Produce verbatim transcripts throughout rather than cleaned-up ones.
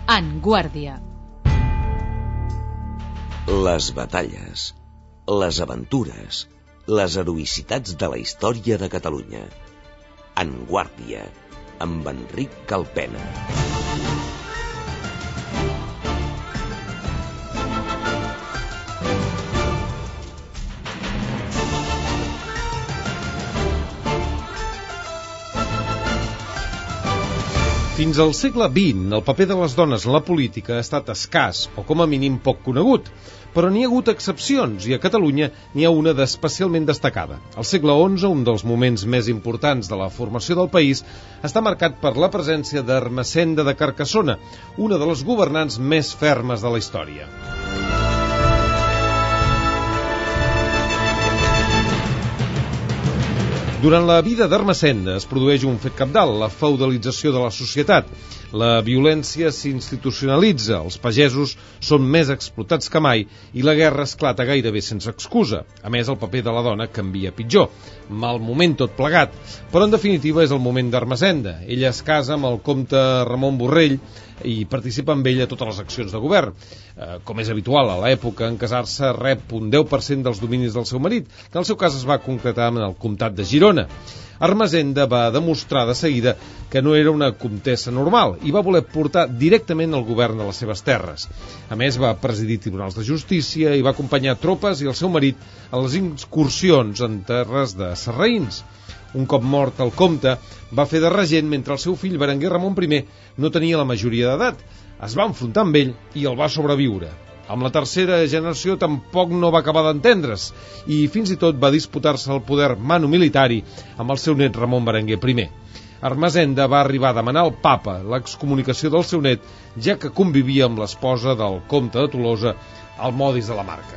En Guàrdia. Les batalles, les aventures, les heroïcitats de la història de Catalunya. En Guàrdia, amb Enric Calpena. Fins al segle vint, el paper de les dones en la política ha estat escàs, o com a mínim poc conegut, però n'hi ha hagut excepcions, i a Catalunya n'hi ha una d'especialment destacada. Al segle onze, un dels moments més importants de la formació del país, està marcat per la presència d'Ermessenda de Carcassona, una de les governants més fermes de la història. Durant la vida d'Ermessenda es produeix un fet cabdal, la feudalització de la societat. La violència s'institucionalitza, els pagesos són més explotats que mai i la guerra esclata gairebé sense excusa. A més, el paper de la dona canvia pitjor. Mal moment tot plegat, però en definitiva és el moment d'Ermessenda. Ella es casa amb el comte Ramon Borrell i participa amb ell a totes les accions de govern. Eh, com és habitual a l'època, en casar-se rep un deu per cent dels dominis del seu marit, que en el seu cas es va concretar en el comtat de Girona. Ermessenda va demostrar de seguida que no era una comtessa normal i va voler portar directament el govern a les seves terres. A més, va presidir tribunals de justícia i va acompanyar tropes i el seu marit a les incursions en terres de sarraïns. Un cop mort el comte, va fer de regent mentre el seu fill Berenguer Ramon primer no tenia la majoria d'edat. Es va enfrontar amb ell i el va sobreviure. Amb la tercera generació tampoc no va acabar d'entendre's i fins i tot va disputar-se el poder manu militari amb el seu net Ramon Berenguer primer. Ermessenda va arribar a demanar al papa l'excomunicació del seu net, ja que convivia amb l'esposa del comte de Tolosa, el Modis de la Marca.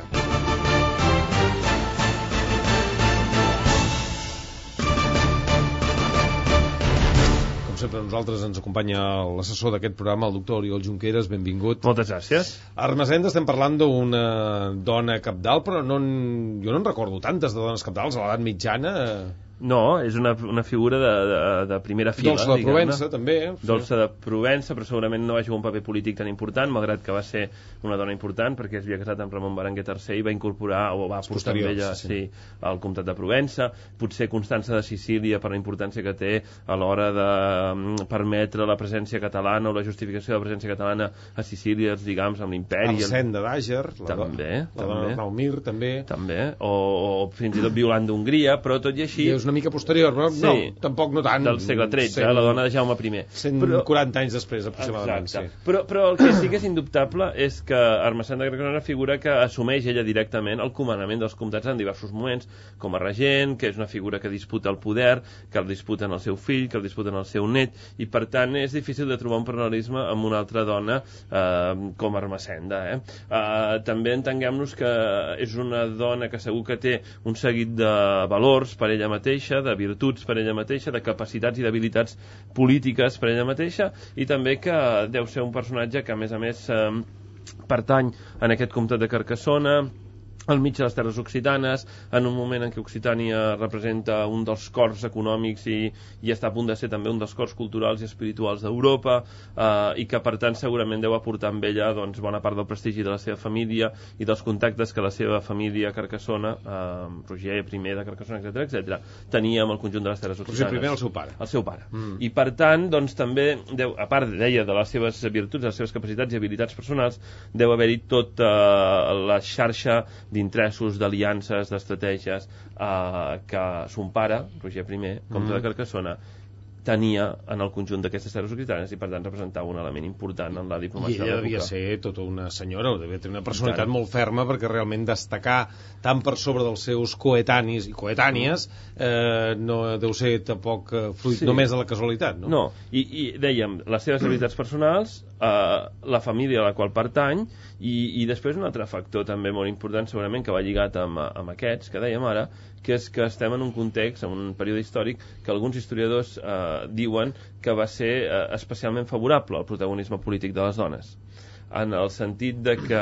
Sempre a nosaltres ens acompanya l'assessor d'aquest programa, el doctor Oriol Junqueras, benvingut. Moltes gràcies. A Ermessenda estem parlant d'una dona cabdal, però no en... jo no en recordo tantes de dones cabdals a l'edat mitjana. No, és una, una figura de, de, de primera fila. Dolça de Provença, també. Sí. Dolça de Provença, però segurament no va jugar un paper polític tan important, malgrat que va ser una dona important, perquè es havia casat amb Ramon Berenguer tercer i va incorporar, o va portar amb ella sí, sí. al comtat de Provença. Potser Constança de Sicília, per la importància que té a l'hora de um, permetre la presència catalana o la justificació de la presència catalana a Sicília, els lligams amb l'imperi. Ermessenda d'Àger, la, també, la també. dona Naumir, també. També, o, o fins i tot violant d'Hongria, però tot i així... I és una mica posterior, però sí, no, tampoc no tant. Del segle tretze, cent, la dona de Jaume primer. cent quaranta anys després, aproximadament. Exacte. Sí. Però, però el que sí que és indubtable és que Ermessenda de Carcassona és una figura que assumeix ella directament el comandament dels comtats en diversos moments, com a regent, que és una figura que disputa el poder, que el disputen el seu fill, que el disputen el seu net, i per tant és difícil de trobar un paral·lelisme amb una altra dona eh, com Ermessenda. Eh? Eh, també entenguem-nos que és una dona que segur que té un seguit de valors per ella mateixa, de virtuts per ella mateixa, de capacitats i d'habilitats polítiques per ella mateixa, i també que deu ser un personatge que a més a més eh, pertany en aquest comtat de Carcassona, al mig de les terres occitanes, en un moment en què Occitània representa un dels cors econòmics i, i està a punt de ser també un dels cors culturals i espirituals d'Europa, eh, i que per tant segurament deu aportar amb ella doncs, bona part del prestigi de la seva família i dels contactes que la seva família a Carcassona, eh, Roger primer de Carcassona, etcètera, etcètera, tenia amb el conjunt de les terres occitanes. Roger primer el seu pare. El seu pare. Mm. I per tant, doncs també, deu, a part, deia, de les seves virtuts, de les seves capacitats i habilitats personals, deu haver-hi tota eh, la xarxa d'interessos, d'aliances, d'estratègies eh, que son pare, Roger primer, comte mm. de Carcassona, tenia en el conjunt d'aquestes terres occitanes i per tant representava un element important en la diplomàcia de l'època. I ella devia ser tota una senyora, devia tenir una personalitat molt ferma perquè realment destacar tant per sobre dels seus coetanis i coetànies eh, no deu ser tampoc fruit sí. només de la casualitat, no? No, i, i dèiem, les seves habilitats personals, eh, la família a la qual pertany i, i després un altre factor també molt important segurament que va lligat amb, amb aquests que dèiem ara, que és que estem en un context, en un període històric que alguns historiadors eh, diuen que va ser eh, especialment favorable al protagonisme polític de les dones, en el sentit de que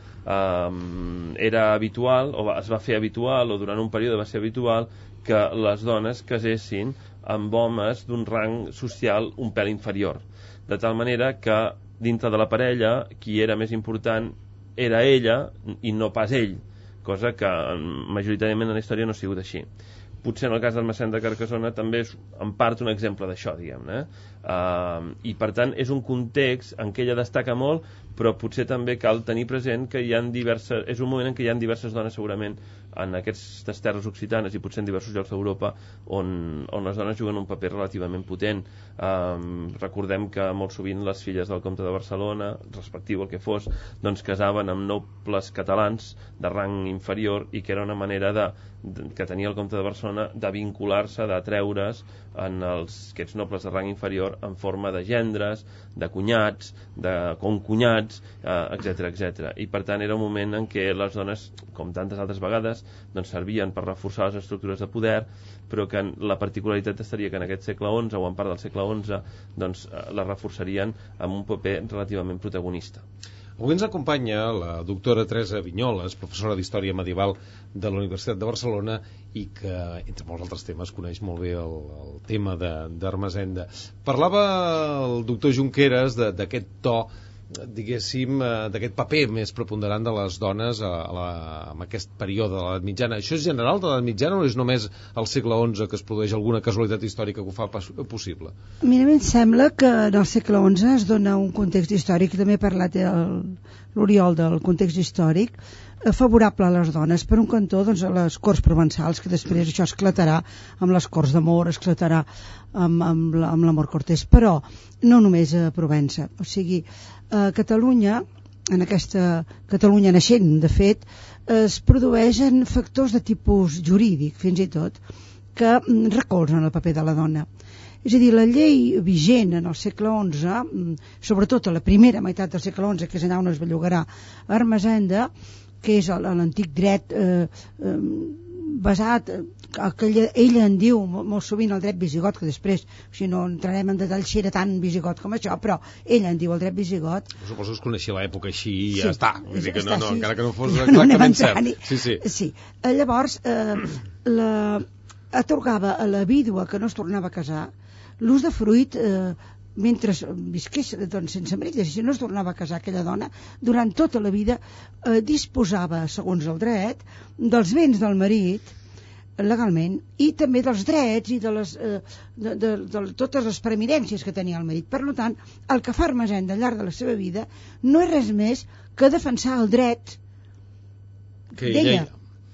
eh, era habitual, o es va fer habitual, o durant un període va ser habitual, que les dones casessin amb homes d'un rang social un pèl inferior, de tal manera que dintre de la parella, qui era més important era ella i no pas ell, cosa que majoritàriament en la història no ha sigut així. Potser en el cas del Massén de Carcassona també és en part un exemple d'això, diguem-ne. Uh, I per tant és un context en què ella destaca molt, però potser també cal tenir present que hi ha diverses, és un moment en què hi ha diverses dones segurament en aquestes terres occitanes i potser en diversos llocs d'Europa on, on les dones juguen un paper relativament potent. Um, recordem que molt sovint les filles del comte de Barcelona, respectiu el que fos, doncs casaven amb nobles catalans de rang inferior i que era una manera de, de, que tenia el comte de Barcelona de vincular-se, d'atreure's en els, aquests nobles de rang inferior en forma de gendres, de cunyats, de concunyats, etcètera, etcètera. I per tant era un moment en què les dones, com tantes altres vegades, doncs servien per reforçar les estructures de poder, però que la particularitat estaria que en aquest segle onze o en part del segle onze doncs la reforçarien amb un paper relativament protagonista. Avui ens acompanya la doctora Teresa Vinyoles, professora d'Història Medieval de la Universitat de Barcelona i que, entre molts altres temes, coneix molt bé el, el tema d'Ermessenda. Parlava el doctor Junqueras d'aquest to, diguéssim, d'aquest paper més preponderant de les dones a la, en aquest període de l'edat mitjana. Això és general de l'edat mitjana o és només al segle onze que es produeix alguna casualitat històrica que ho fa possible? Mira, a mi em sembla que en el segle onze es dona un context històric, també ha parlat l'Oriol del context històric, favorable a les dones. Per un cantó, doncs, a les corts provençals, que després això esclatarà amb les corts d'amor, esclatarà amb, amb, amb l'amor cortés, però no només a Provença. O sigui, a Catalunya, en aquesta Catalunya naixent, de fet, es produeixen factors de tipus jurídic, fins i tot, que recolzen el paper de la dona. És a dir, la llei vigent en el segle onze, sobretot a la primera meitat del segle onze, que és allà on es bellugarà Ermessenda, que és l'antic dret eh, eh, basat, el que ella, ella en diu molt sovint el dret visigot, que després, si no entrarem en detall si era tan visigot com això, però ella en diu el dret visigot. Suposo que es coneixia l'època així i ja sí, està, vull dir que no, no, sí. encara que no fos exactament cert. Sí, sí. sí. Llavors, eh, la, atorgava a la vídua que no es tornava a casar l'ús de fruit eh, mentre visqués doncs, sense marit, si no es tornava a casar aquella dona, durant tota la vida eh, disposava, segons el dret, dels béns del marit legalment i també dels drets i de, les, eh, de, de, de totes les preeminències que tenia el marit. Per tant, el que fa Ermessenda al llarg de la seva vida no és res més que defensar el dret d'ella.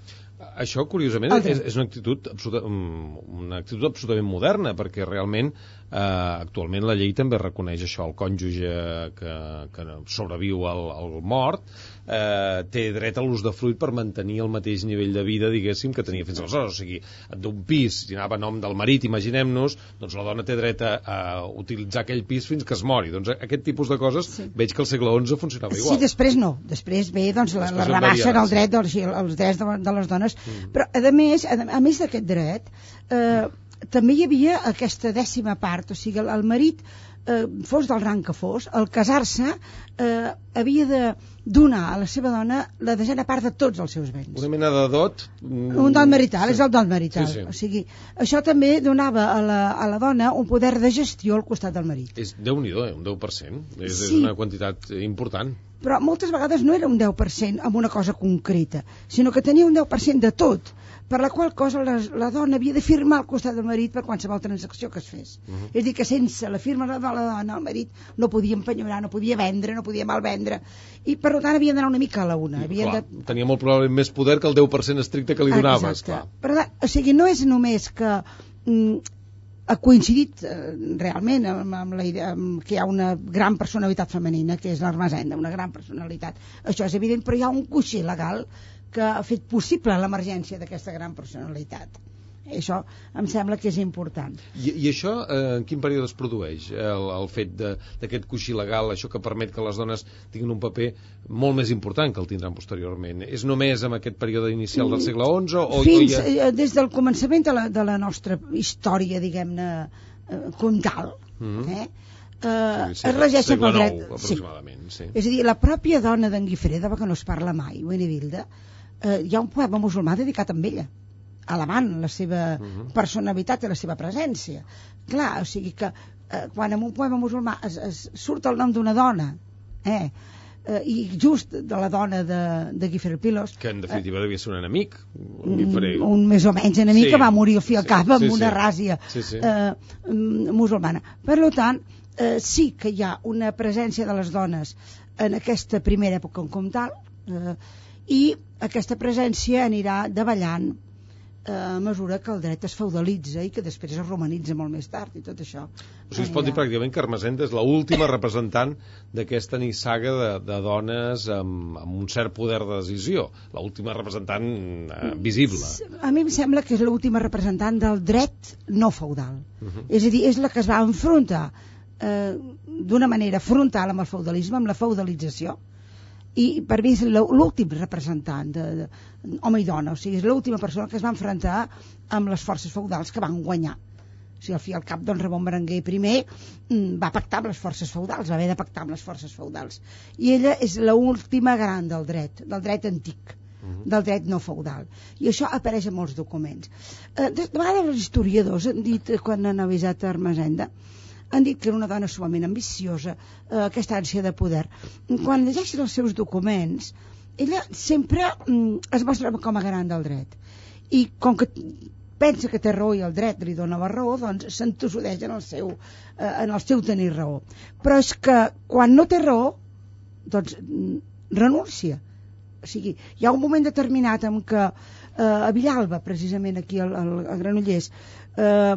Això, curiosament, és, és una actitud absoluta, una actitud absolutament moderna, perquè realment eh, actualment la llei també reconeix això, el cònjuge que, que sobreviu al, al mort eh, té dret a l'ús de fruit per mantenir el mateix nivell de vida, diguéssim, que tenia fins aleshores. O sigui, d'un pis, si anava a nom del marit, imaginem-nos, doncs la dona té dret a, a utilitzar aquell pis fins que es mori. Doncs aquest tipus de coses sí. Veig que al segle onze funcionava igual. Sí, després no. Després ve doncs, la, la rebaixa del dret, dels, els drets de, de les dones. Mm. Però, a més, a, a més d'aquest dret, eh, també hi havia aquesta dècima part, o sigui, el, el marit, eh, fos del rang que fos, al casar-se eh, havia de donar a la seva dona la desena part de tots els seus béns. Una mena de dot... Un dot marital, sí. És el dot marital. Sí, sí. O sigui, això també donava a la, a la dona un poder de gestió al costat del marit. És Déu-n'hi-do, eh? Un deu per cent. És, sí. És una quantitat important. Però moltes vegades no era un deu per cent amb una cosa concreta, sinó que tenia un deu per cent de tot, per la qual cosa la, la dona havia de firmar al costat del marit per qualsevol transacció que es fes. Uh -huh. És a dir, que sense la firma de la dona el marit no podia empenyorar, no podia vendre, no podia malvendre, i per tant havien d'anar una mica a la una. Havien clar, de... Tenia molt probablement més poder que el deu per cent estricte que li donaves. Exacte. Per tant, o sigui, no és només que... Mm, ha coincidit eh, realment amb, amb la idea amb que hi ha una gran personalitat femenina, que és l'Ermessenda, una gran personalitat. Això és evident, però hi ha un coixí legal que ha fet possible l'emergència d'aquesta gran personalitat. I això em sembla que és important. I, i això eh, en quin període es produeix? El, el fet d'aquest coixí legal, això que permet que les dones tinguin un paper molt més important que el tindran posteriorment. És només en aquest període inicial del segle onze? O Fins, o ja... des del començament de la, de la nostra història, diguem-ne, eh, comtal, mm-hmm. eh? Uh, sí, sí, es regeixen pel dret nou, aproximadament, sí. Sí. És a dir, la pròpia dona d'en Guifré, que no es parla mai, Winibilda, uh, hi ha un poema musulmà dedicat a ella, alabant la seva uh-huh. personalitat i la seva presència. Clar, o sigui que eh, quan en un poema musulmà es, es surt el nom d'una dona, eh, eh, i just de la dona de, de Guifer Pilos, que en definitiva eh, devia ser un enemic, un, un, un més o menys enemic, sí, que va morir al fi al sí, cap amb sí, una sí. ràsia sí, sí. Eh, musulmana. Per tant, eh, sí que hi ha una presència de les dones en aquesta primera època comtal, eh, i aquesta presència anirà davallant a mesura que el dret es feudalitza i que després es romanitza molt més tard i tot això. O sigui, es pot dir pràcticament que Ermessenda és l'última representant d'aquesta nissaga de, de dones amb, amb un cert poder de decisió, l'última representant eh, visible. A mi em sembla que és l'última representant del dret no feudal. Uh-huh. És a dir, és la que es va enfrontar eh, d'una manera frontal amb el feudalisme, amb la feudalització, i per mi és l'últim representant de, de, home i dona, o sigui, és l'última persona que es va enfrontar amb les forces feudals que van guanyar. O sigui, al fi al cap, doncs, Ramon Berenguer primer va pactar amb les forces feudals, va haver de pactar amb les forces feudals, i ella és l'última gran del dret, del dret antic, uh-huh. del dret no feudal, i això apareix en molts documents. Eh, de, de vegades els historiadors han dit, quan han avisat a Ermessenda, han dit que era una dona sumament ambiciosa, eh, aquesta ànsia de poder. Quan llegeixes els seus documents, ella sempre mm, es mostra com a garant del dret. I com que pensa que té raó i el dret li dona la raó, doncs s'entossudeix en el seu, eh, en el seu tenir raó. Però és que quan no té raó, doncs renuncia. O sigui, hi ha un moment determinat en què eh, a Villalba, precisament aquí al, al, a Granollers, eh,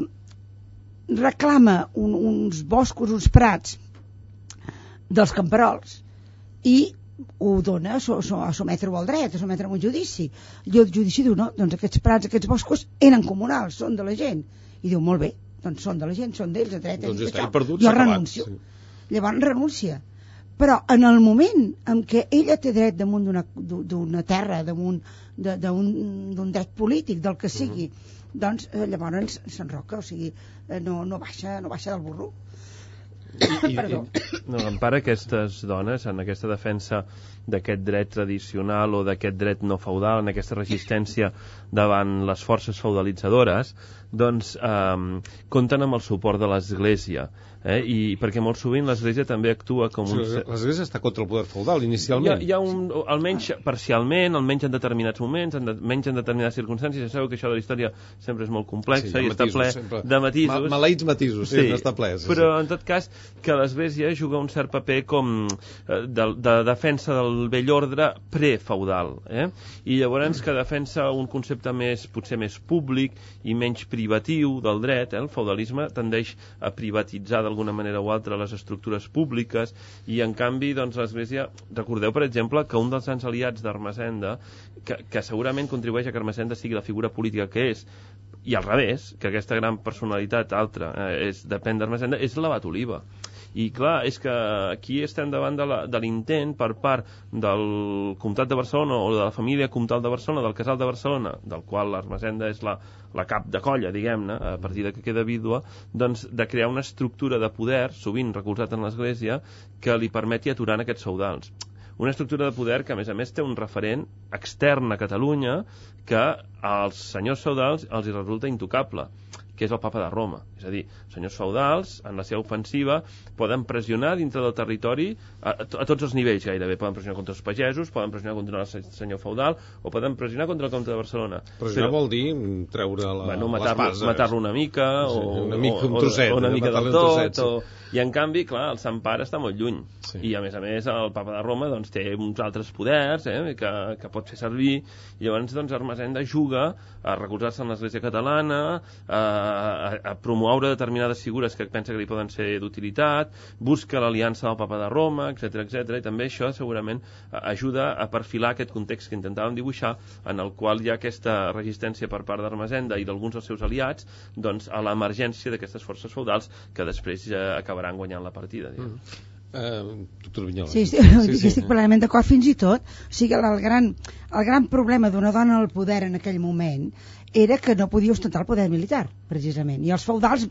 reclama un, uns boscos, uns prats dels camperols i ho dona a, so, a sometre-ho al dret, a sometre-ho a un judici. I el judici diu, no, doncs aquests prats, aquests boscos eren comunals, són de la gent. I diu, molt bé, doncs són de la gent, són d'ells, el dret. Doncs està perdut, jo s'ha acabat. renuncio. Sí. Llavors renuncia. Però en el moment en què ella té dret damunt d'una, d'una terra, damunt d'un dret polític, del que sigui, uh-huh. doncs eh, llavors s'enroca, o sigui, eh, no, no, baixa, no baixa del burro. I, Perdó. I, no, empara aquestes dones en aquesta defensa d'aquest dret tradicional o d'aquest dret no feudal, en aquesta resistència davant les forces feudalitzadores, doncs eh, compten amb el suport de l'Església, eh? I perquè molt sovint l'Església també actua com o sigui, un... L'Església està contra el poder feudal inicialment. Hi ha, hi ha un, almenys parcialment, almenys en determinats moments, en de, menys en determinades circumstàncies. Ja sabeu que això de la història sempre és molt complexa, sí, i està ple sempre. de matisos. Ma, maleïts matisos, sí, sí, està ple. Sí, però sí. en tot cas que l'Església juga un cert paper com eh, de, de defensa del vell ordre prefeudal, eh? I llavors que defensa un concepte més, potser més públic i menys privatiu del dret, eh? El feudalisme tendeix a privatitzar d'alguna manera o altra les estructures públiques, i en canvi doncs l'Església, recordeu per exemple que un dels grans aliats d'Ermessenda, que, que segurament contribueix a que Ermessenda sigui la figura política que és, i al revés, que aquesta gran personalitat altra eh, és, depèn d'Ermessenda, és l'Abat Oliba. I clar, és que aquí estem davant de l'intent per part del Comtat de Barcelona o de la família comtal de Barcelona, del Casal de Barcelona, del qual l'Ermessenda és la, la cap de colla, diguem-ne, a partir de que queda vídua, doncs de crear una estructura de poder, sovint recolzat en l'Església, que li permeti aturar aquests feudals. Una estructura de poder que, a més a més, té un referent extern a Catalunya que als senyors feudals els hi resulta intocable, que és el papa de Roma. És a dir, senyors feudals, en la seva ofensiva, poden pressionar dintre del territori a, a tots els nivells gairebé. Poden pressionar contra els pagesos, poden pressionar contra el senyor feudal, o poden pressionar contra el comte de Barcelona. Pressionar Però, vol dir treure la, bueno, matar-lo matar una mica, o, sí, una mica, o, un trosset, o una mica del tot, trosset, sí. o... I en canvi, clar, el Sant Pare està molt lluny. Sí. I a més a més el papa de Roma doncs, té uns altres poders eh, que, que pot fer servir, i llavors doncs, Ermessenda juga a recolzar-se en l'Església catalana, a, a, a promoure determinades figures que pensa que li poden ser d'utilitat, busca l'aliança del papa de Roma, etcètera, etcètera, i també això segurament ajuda a perfilar aquest context que intentàvem dibuixar, en el qual hi ha aquesta resistència per part d'Ermessenda i d'alguns dels seus aliats doncs, a l'emergència d'aquestes forces feudals que després ja acabaran guanyant la partida. Mm. Uh, doctor Vinyola. Sí, sí, sí, sí. Estic plenament d'acord fins i tot. O sigui, el gran, el gran problema d'una dona al poder en aquell moment era que no podia ostentar el poder militar, precisament. I els feudals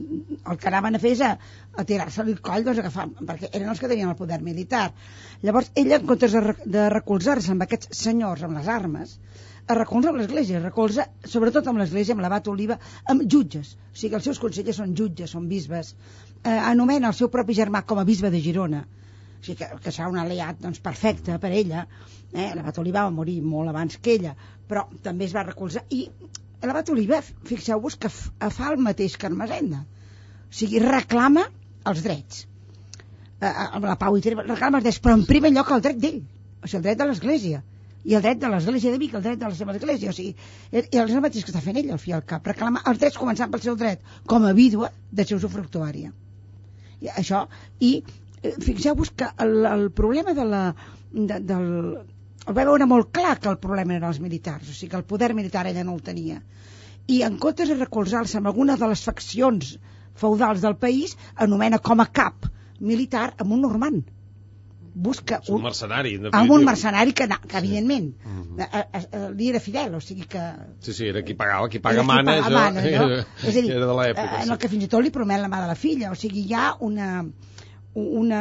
el que anaven a fer és a, a tirar-se-li el coll, doncs, agafar, perquè eren els que tenien el poder militar. Llavors, ella, en comptes de, de recolzar-se amb aquests senyors, amb les armes, es recolza amb l'Església, es recolza sobretot amb l'Església, amb l'abat Oliva, amb jutges, o sigui, els seus consellers són jutges, són bisbes, eh, anomena el seu propi germà com a bisbe de Girona, o sigui que, que serà un aliat doncs, perfecte per ella, eh? L'abat Oliva va morir molt abans que ella, però també es va recolzar, i l'abat Oliva, fixeu-vos que fa el mateix que Ermessenda, o sigui, reclama els drets, eh, amb la pau i reclama els drets, però en primer lloc el dret d'ell, o sigui, el dret de l'Església, i el dret de l'Església de Vic, el dret de la seva església, o sigui, i és el mateix que està fent ell al fi al cap, reclama els drets començant pel seu dret com a vídua de ser usufructuària. I això, i fixeu-vos que el, el problema de la de, del, el va veure molt clar que el problema eren els militars, o sigui que el poder militar ella no el tenia, i en comptes de recolzar-se amb alguna de les faccions feudals del país, anomena com a cap militar amb un normand, busca un, un mercenari, amb un mercenari que, que evidentment sí. li era fidel, o sigui que sí, sí, era qui pagava, qui paga mana, qui paga mana, no? era, és a dir, era de l'època, en el que fins i tot li promet la mà de la filla, o sigui, hi ha una una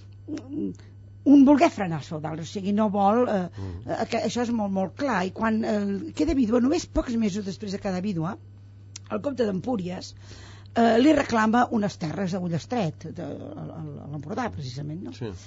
un voler frenar els feudals, o sigui, no vol eh, mm. que això és molt, molt clar, i quan eh, queda vídua, només pocs mesos després de quedar vídua, el comte d'Empúries eh, li reclama unes terres a Ullestret, a l'Empordà, precisament, no? Sí.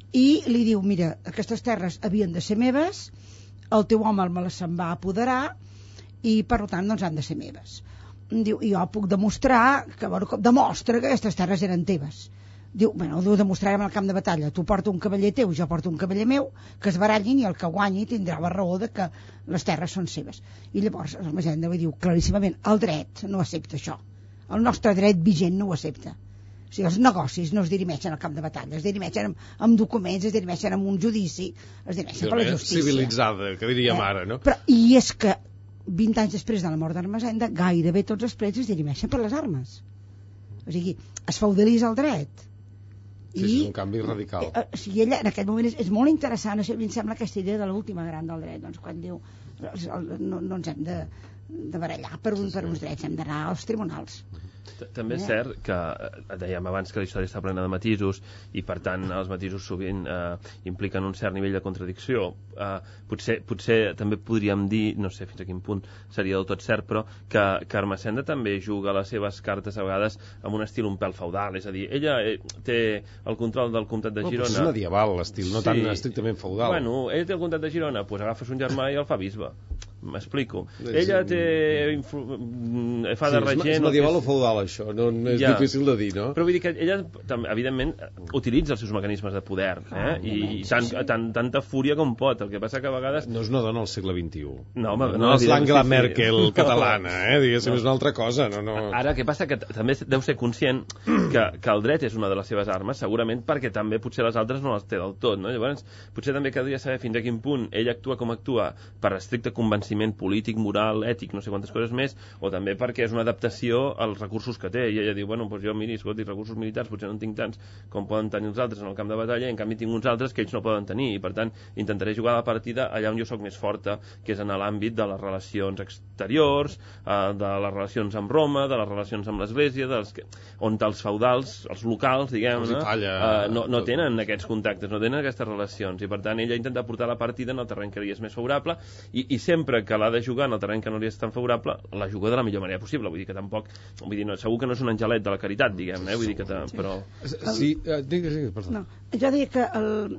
I li diu, mira, aquestes terres havien de ser meves, el teu home me les se'n va apoderar i per tant doncs han de ser meves. Diu, i jo puc demostrar que, bueno, demostra que aquestes terres eren teves. Diu, bueno, ho demostrarem al camp de batalla, tu porta un cavaller teu, jo porto un cavaller meu, que es barallin i el que guanyi tindrà la raó de que les terres són seves. I llavors Ermessenda li diu claríssimament, el dret no accepta això, el nostre dret vigent no ho accepta. O sigui, els negocis no es dirimeixen al camp de batalla, es dirimeixen amb, amb documents, es dirimeixen amb un judici, es dirimeixen per la justícia. Civilitzada, que diríem eh? ara, no? Però, i és que vint anys després de la mort d'Ermessenda, gairebé tots els plets es dirimeixen per les armes. O sigui, es feudalitza el dret. Sí, I, és un canvi radical. Eh, o sigui, ella en aquest moment és, és molt interessant, a mi em sembla aquesta idea de l'última gran del dret, doncs quan diu no, no ens hem de, de barallar per, un, per uns drets, hem d'anar als tribunals. També és cert que, dèiem abans que la història està plena de matisos i per tant els matisos sovint eh, impliquen un cert nivell de contradicció. Eh, potser, potser també podríem dir, no sé fins a quin punt seria del tot cert, però que, que Ermessenda també juga les seves cartes a vegades amb un estil un pèl feudal, és a dir, ella té el control del comtat de Girona. Oh, és medieval l'estil, no sí. tan estrictament feudal. Bueno, ella té el comtat de Girona, doncs agafes un germà i el fa bisbe. M'explico. Ella té... Influ... fa de regent... És medieval o feudal, això? No, no és ja. difícil de dir, no? Però vull dir que ella, evidentment, utilitza els seus mecanismes de poder, eh? Ah, I, i tant, sí. tant, tanta fúria com pot. El que passa que a vegades... No és una dona al segle vint-i-u. No, home, no, no és l'Angela sí, Merkel sí. catalana, eh? Diguéssim, no. És una altra cosa. No, no. Ara, què passa? Que també deu ser conscient que, que el dret és una de les seves armes, segurament perquè també potser les altres no les té del tot, no? Llavors, potser també caldria saber fins a quin punt ella actua com actua per estricte convenciment polític, moral, ètic, no sé quantes coses més, o també perquè és una adaptació als recursos que té, i ella diu, bueno, doncs jo, miri, escolti, recursos militars potser no en tinc tants com poden tenir els altres en el camp de batalla, i en canvi tinc uns altres que ells no poden tenir, i per tant intentaré jugar la partida allà on jo sóc més forta, que és en l'àmbit de les relacions exteriors, eh, de les relacions amb Roma, de les relacions amb l'Església, dels que... on els feudals, els locals, diguem-ne, eh, no, no tenen aquests contactes, no tenen aquestes relacions, i per tant ella intenta portar la partida en el terreny que li és més favorable, i, i sempre que l'ha de jugar en el terreny que no li és tan favorable, la juga de la millor manera possible, vull dir que tampoc, vull dir, no, segur que no és un angelet de la caritat, diguem, eh? Vull dir que ta, sí. però... Sí, uh, digues, digues, perdó. No, jo diria que el,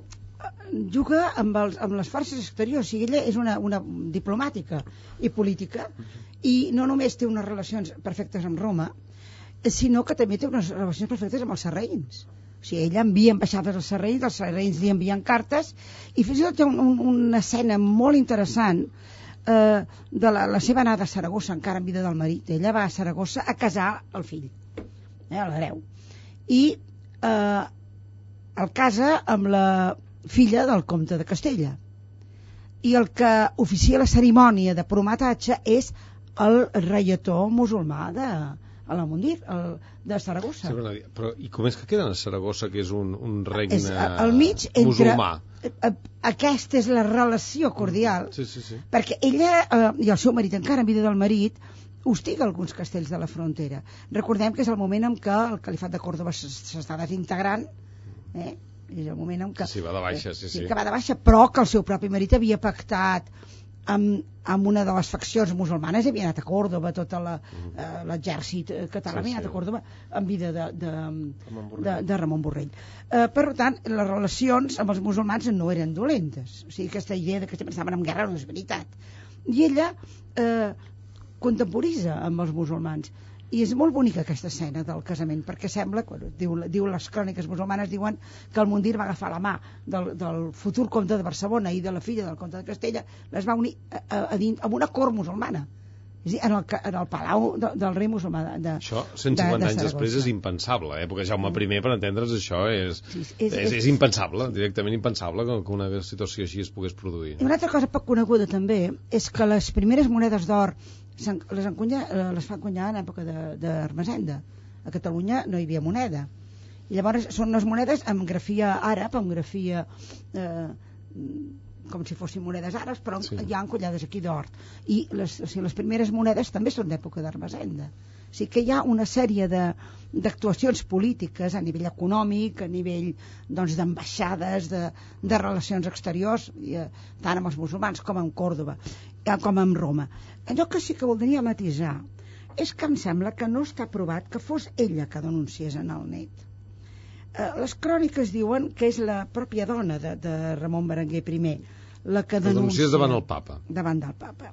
juga amb, els, amb les forces exteriors, o sigui, ella és una, una diplomàtica i política, i no només té unes relacions perfectes amb Roma, sinó que també té unes relacions perfectes amb els sarraïns. O sigui, ella envia ambaixades als sarraïns, els sarraïns li envien cartes, i fins i tot hi ha un, un, una escena molt interessant eh, de la, la seva anada a Saragossa, encara en vida del marit. Ella va a Saragossa a casar el fill, eh, a l'hereu, i eh, el casa amb la filla del comte de Castella, i el que oficia la cerimònia de prometatge és el reietó musulmà de Al-Mundir, el de Saragossa. Sí, però i com és que queden a Saragossa, que és un, un regne és al mig entre, musulmà? Aquesta és la relació cordial, sí, sí, sí. perquè ella eh, i el seu marit, encara en vida del marit, hostiga alguns castells de la frontera. Recordem que és el moment en què el califat de Còrdova s'està desintegrant, eh? És el moment en què... Sí, va de baixa, sí, sí. Que va de baixa, però que el seu propi marit havia pactat amb, amb una de les faccions musulmanes, havia anat a Còrdoba, tot l'exèrcit català havia anat a Còrdoba en vida de, de, de, de Ramon Borrell. Eh, per tant, les relacions amb els musulmans no eren dolentes, o sigui, aquesta idea de que sempre estaven en guerra no és veritat. I ella eh, contemporitza amb els musulmans. I és molt bonica aquesta escena del casament, perquè sembla, bueno, diu, diu les cròniques musulmanes diuen que el Mundir va agafar la mà del, del futur comte de Barcelona i de la filla del comte de Castella, les va unir a, a, a dins, amb una cort musulmana, és a dir, en el, en el palau de, del rei musulmà de, això cent cinquanta de, de anys després és impensable, eh? Perquè Jaume I, per entendre's això és, sí, és, és, és, és impensable, directament impensable que una situació així es pogués produir. I una altra cosa poc coneguda també és que les primeres monedes d'or les, encunya, les fa encunyar en època d'Ermessenda. A Catalunya no hi havia moneda. I llavors són unes monedes amb grafia àrab, amb grafia eh, com si fossin monedes àrabs, però sí. Hi ha encunyades aquí d'or. I les, o sigui, les primeres monedes també són d'època d'Ermessenda. O sigui que hi ha una sèrie d'actuacions polítiques a nivell econòmic, a nivell doncs, d'ambaixades, de, de relacions exteriors, eh, tant amb els musulmans com amb Còrdoba, eh, com amb Roma. Allò que sí que voldria matisar és que em sembla que no està provat que fos ella que denunciés en el net. Eh, les cròniques diuen que és la pròpia dona de, de Ramon Berenguer I la que denuncia davant el papa. Davant del papa.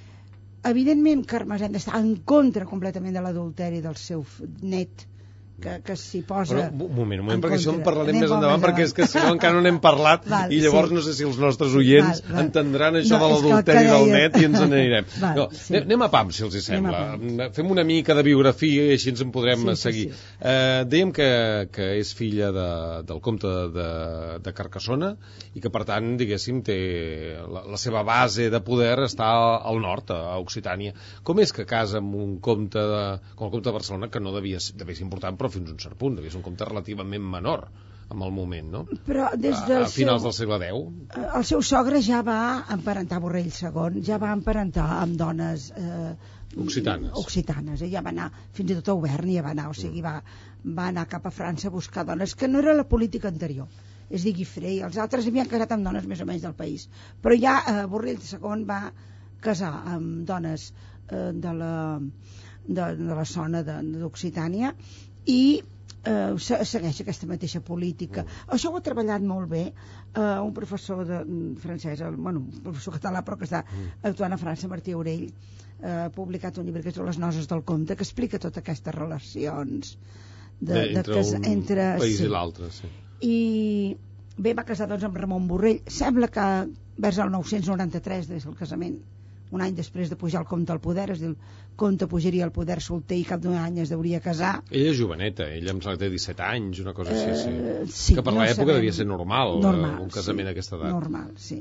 Evidentment que Ermessenda està en contra completament de l'adulteri del seu net, que, que s'hi posa... Però, un moment, un moment, perquè això en parlarem anem més endavant, perquè és que si no encara no n'hem parlat, val, i llavors sí. No sé si els nostres oients val, val. entendran això no, de l'adulteri del net i ens n'anirem. No, sí. Anem a pam, si els hi sembla. Fem una mica de biografia i així ens en podrem sí, seguir. Sí, sí. Eh, dèiem que, que és filla de, del comte de, de Carcassona i que, per tant, diguéssim, té la, la seva base de poder està al nord, a Occitània. Com és que casa amb un comte de, com el comte de Barcelona, que no devia, devia ser important, però fins a un cert punt, devia ser un compte relativament menor en el moment, no? Però des del a, a finals seu, del segle deu. El seu sogre ja va emparentar Borrell segon, ja va emparentar amb dones eh, occitanes. occitanes, ella va anar fins i tot a Auvergne, va anar, o sigui, va, va anar cap a França a buscar dones, que no era la política anterior. És a dir, Guifré i els altres havien casat amb dones més o menys del país, però ja eh, Borrell segon va casar amb dones eh, de la de, de la zona d'Occitània i eh, segueix aquesta mateixa política. Mm. Això ho ha treballat molt bé eh, un professor de, francès, el, bueno, un professor català però que està mm. actuant a França, Martí Aurell, eh, ha publicat un llibre que és Les noces del comte, que explica totes aquestes relacions de, de, entre de cas, un entre, país sí. i l'altre, sí. I bé, va casar doncs amb Ramon Borrell. Sembla que vers el nou-cents noranta-tres, des del casament, un any després de pujar el comte al poder, és a dir, el comte pujaria al poder solter i cap d'un any es deuria casar. Ella és joveneta, ella em sembla que té disset anys, una cosa així, sí. Eh, sí que per no l'època devia ser normal, normal un casament sí, a aquesta edat. Normal, sí.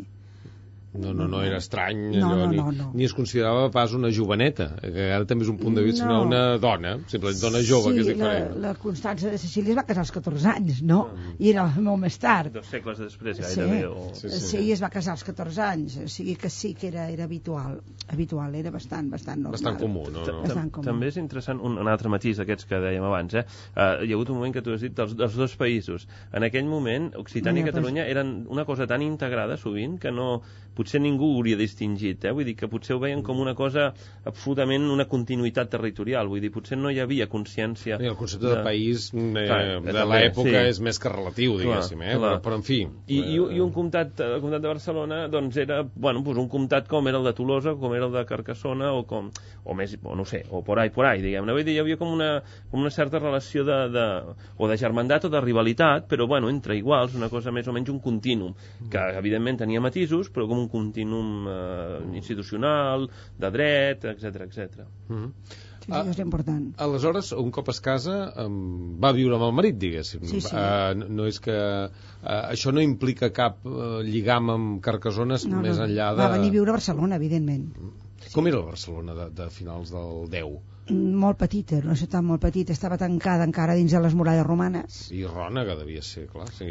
No, no, no era estrany, no, allò, no, ni, no, no. ni es considerava pas una joveneta, que ara també és un punt de vista, no. Una dona, simplement dona jove, sí, que és diferent. La, la Constança de Sicília es va casar als catorze anys, no? Mm. I era molt més tard. Dos segles després, gairebé. Sí, o... sí, sí. sí, i es va casar als catorze anys, o sigui que sí que era, era habitual, habitual, era bastant, bastant normal. Bastant comú, no? no. Bastant comú. També és interessant un, un altre matís d'aquests que dèiem abans, eh? Uh, hi ha hagut un moment que tu has dit dels, dels dos països. En aquell moment, Occitània i Catalunya eren una cosa tan integrada sovint que no, potser ningú hauria distingit, eh? Vull dir que potser ho veien com una cosa absolutament una continuïtat territorial, vull dir, potser no hi havia consciència... El concepte de, de país eh, clar, de l'època sí. És més que relatiu, diguéssim, eh? Clar. Però, però en fi... I, i, i un comtat, el comtat de Barcelona, doncs era, bueno, pues un comtat com era el de Tolosa, com era el de Carcassona, o com, o més, o no sé, o por ahí, por ahí, diguem-ne. Vull dir, hi havia com una, com una certa relació de, de, o de germandat o de rivalitat, però, bueno, entre iguals, una cosa més o menys un continum, que evidentment tenia matisos, però com un continum eh, institucional, de dret, etcètera, etcètera. Mm-hmm. Sí, sí, és important. Aleshores, un cop es casa, um, va viure amb el marit, diguéssim. Sí, sí. Uh, no, no és que... Uh, això no implica cap uh, lligam amb Carcassona no, més no. enllà de... Va venir a viure a Barcelona, evidentment. Com sí. Era la Barcelona de, de finals del deu? Molt petita, no sé, tan molt petita, estava tancada encara dins de les muralles romanes. I Rònega devia ser, clar. Sí.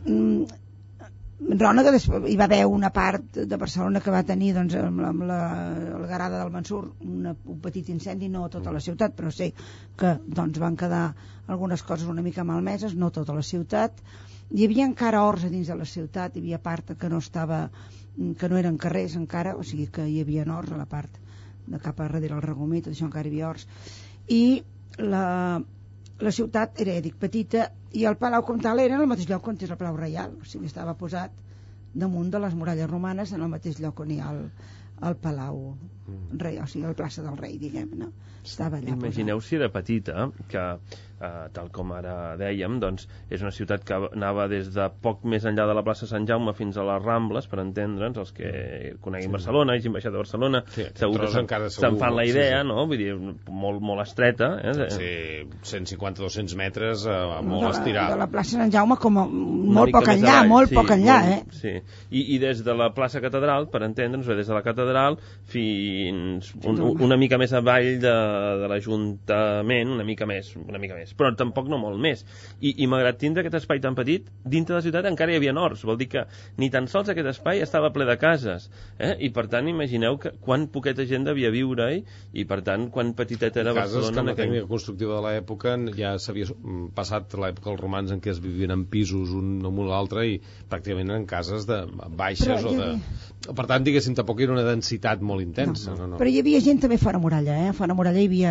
Mm, Rònega, hi va haver una part de Barcelona que va tenir doncs, amb la, amb la Algarada del Mansur una, un petit incendi, no tota la ciutat, però sé que doncs, van quedar algunes coses una mica malmeses, no tota la ciutat, Hi havia encara horts a dins de la ciutat, hi havia part que no estava, que no eren carrers encara, o sigui que hi havia horts a la part de cap a darrere el Regomí, tot això encara hi havia horts. I la, la ciutat era, dic, petita, i el Palau Comtal era en el mateix lloc on és el Palau Reial, o sigui, estava posat damunt de les muralles romanes, en el mateix lloc on hi ha el, el Palau Rei, o sigui, el plaça del Rei, diguem, no? Estava allà. Imagineu si era petita, que eh, tal com ara dèiem, doncs és una ciutat que anava des de poc més enllà de la plaça Sant Jaume fins a les Rambles, per entendre'ns, els que coneguin sí. Barcelona, hagin baixat de Barcelona, sí, segur que se'n se fan la idea, sí, sí. no? Vull dir, molt, molt estreta. Eh? Sí, cent cinquanta a dos-cents metres, eh, molt estirat. De la plaça Sant Jaume com a, molt poc enllà, molt sí, poc enllà, molt, eh? Sí, I, i des de la plaça Catedral, per entendre'ns, des de la Catedral fins un, una mica més avall de, de l'Ajuntament, una mica més, una mica més, però tampoc no molt més. I, i malgrat tindre aquest espai tan petit, dintre de la ciutat encara hi havia horts, vol dir que ni tan sols aquest espai estava ple de cases, eh? I per tant imagineu que quan poqueta gent devia viure-hi, i per tant quan petiteta era Barcelona. Cases que amb la aquell... tècnica constructiva de l'època ja s'havia passat l'època dels romans en què es vivien en pisos un damunt l'altre i pràcticament eren cases de baixes o de... Per tant, diguéssim, tampoc era una densitat molt intensa. No, no, no. Però hi havia gent també fora muralla, eh? Fora muralla hi havia...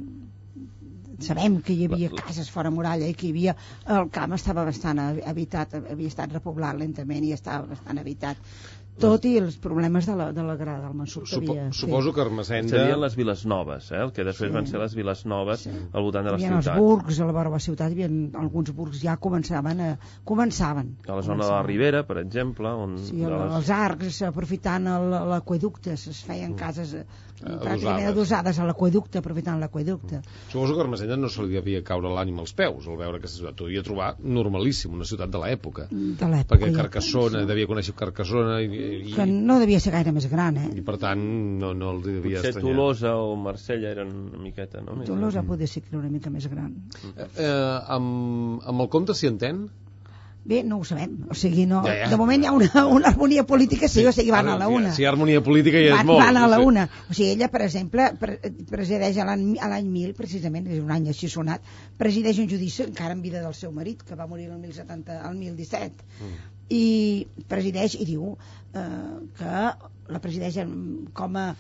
Sabem que hi havia cases fora muralla i que hi havia... El camp estava bastant habitat, havia estat repoblat lentament i estava bastant habitat. Tot i els problemes de la, de la grada del Mansur que Supo, havia... Suposo que Ermessenda... Serien les viles noves, eh? El que després sí. van ser les viles noves sí. al voltant de la ciutat. Hi havia els burgs, a la vora de la ciutat, hi havia alguns burgs ja començaven a... començaven. A la zona començaven. de la Ribera, per exemple, on... Sí, les... els arcs, aprofitant l'aqueducte, es feien cases mm. pràcticament adossades a l'aqueducte, aprofitant l'aqueducte. Mm. Suposo que Ermessenda no se li devia caure l'ànima als peus, al veure aquesta ciutat. Ho devia trobar normalíssim, una ciutat de l'època. De l'època. Perquè Carcassona, ja, devia conèixer Carcassona i... i... Que no devia ser gaire més gran, eh? I per tant no, no el devia Potser estranyar. Tolosa o Marsella eren una miqueta, no? Tolosa mm. poder ser que era una mica més gran. Eh, eh, amb, amb el comte s'hi entén? Bé, no ho sabem, o sigui, no... Ja, ja. De moment hi ha una, una harmonia política, sí, o sigui, van a la una. Si hi ha harmonia política ja és van, molt. Van a la una. O sigui, ella, per exemple, pre presideix a l'any mil, precisament, és un any així sonat, presideix un judici encara en vida del seu marit, que va morir el mil setanta, el mil disset. Mm. I presideix i diu eh, que la presideix com a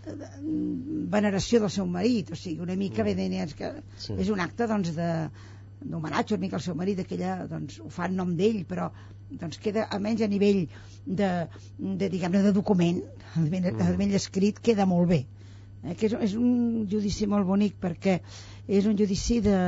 veneració del seu marit, o sigui, una mica mm. bé, és, que sí. és un acte, doncs, de d'homenatge una mica al seu marit, aquella, doncs, ho fa en nom d'ell, però doncs queda, almenys a nivell de, de diguem-ne, de document, a nivell, a nivell escrit, queda molt bé. Eh, que és, és un judici molt bonic, perquè és un judici de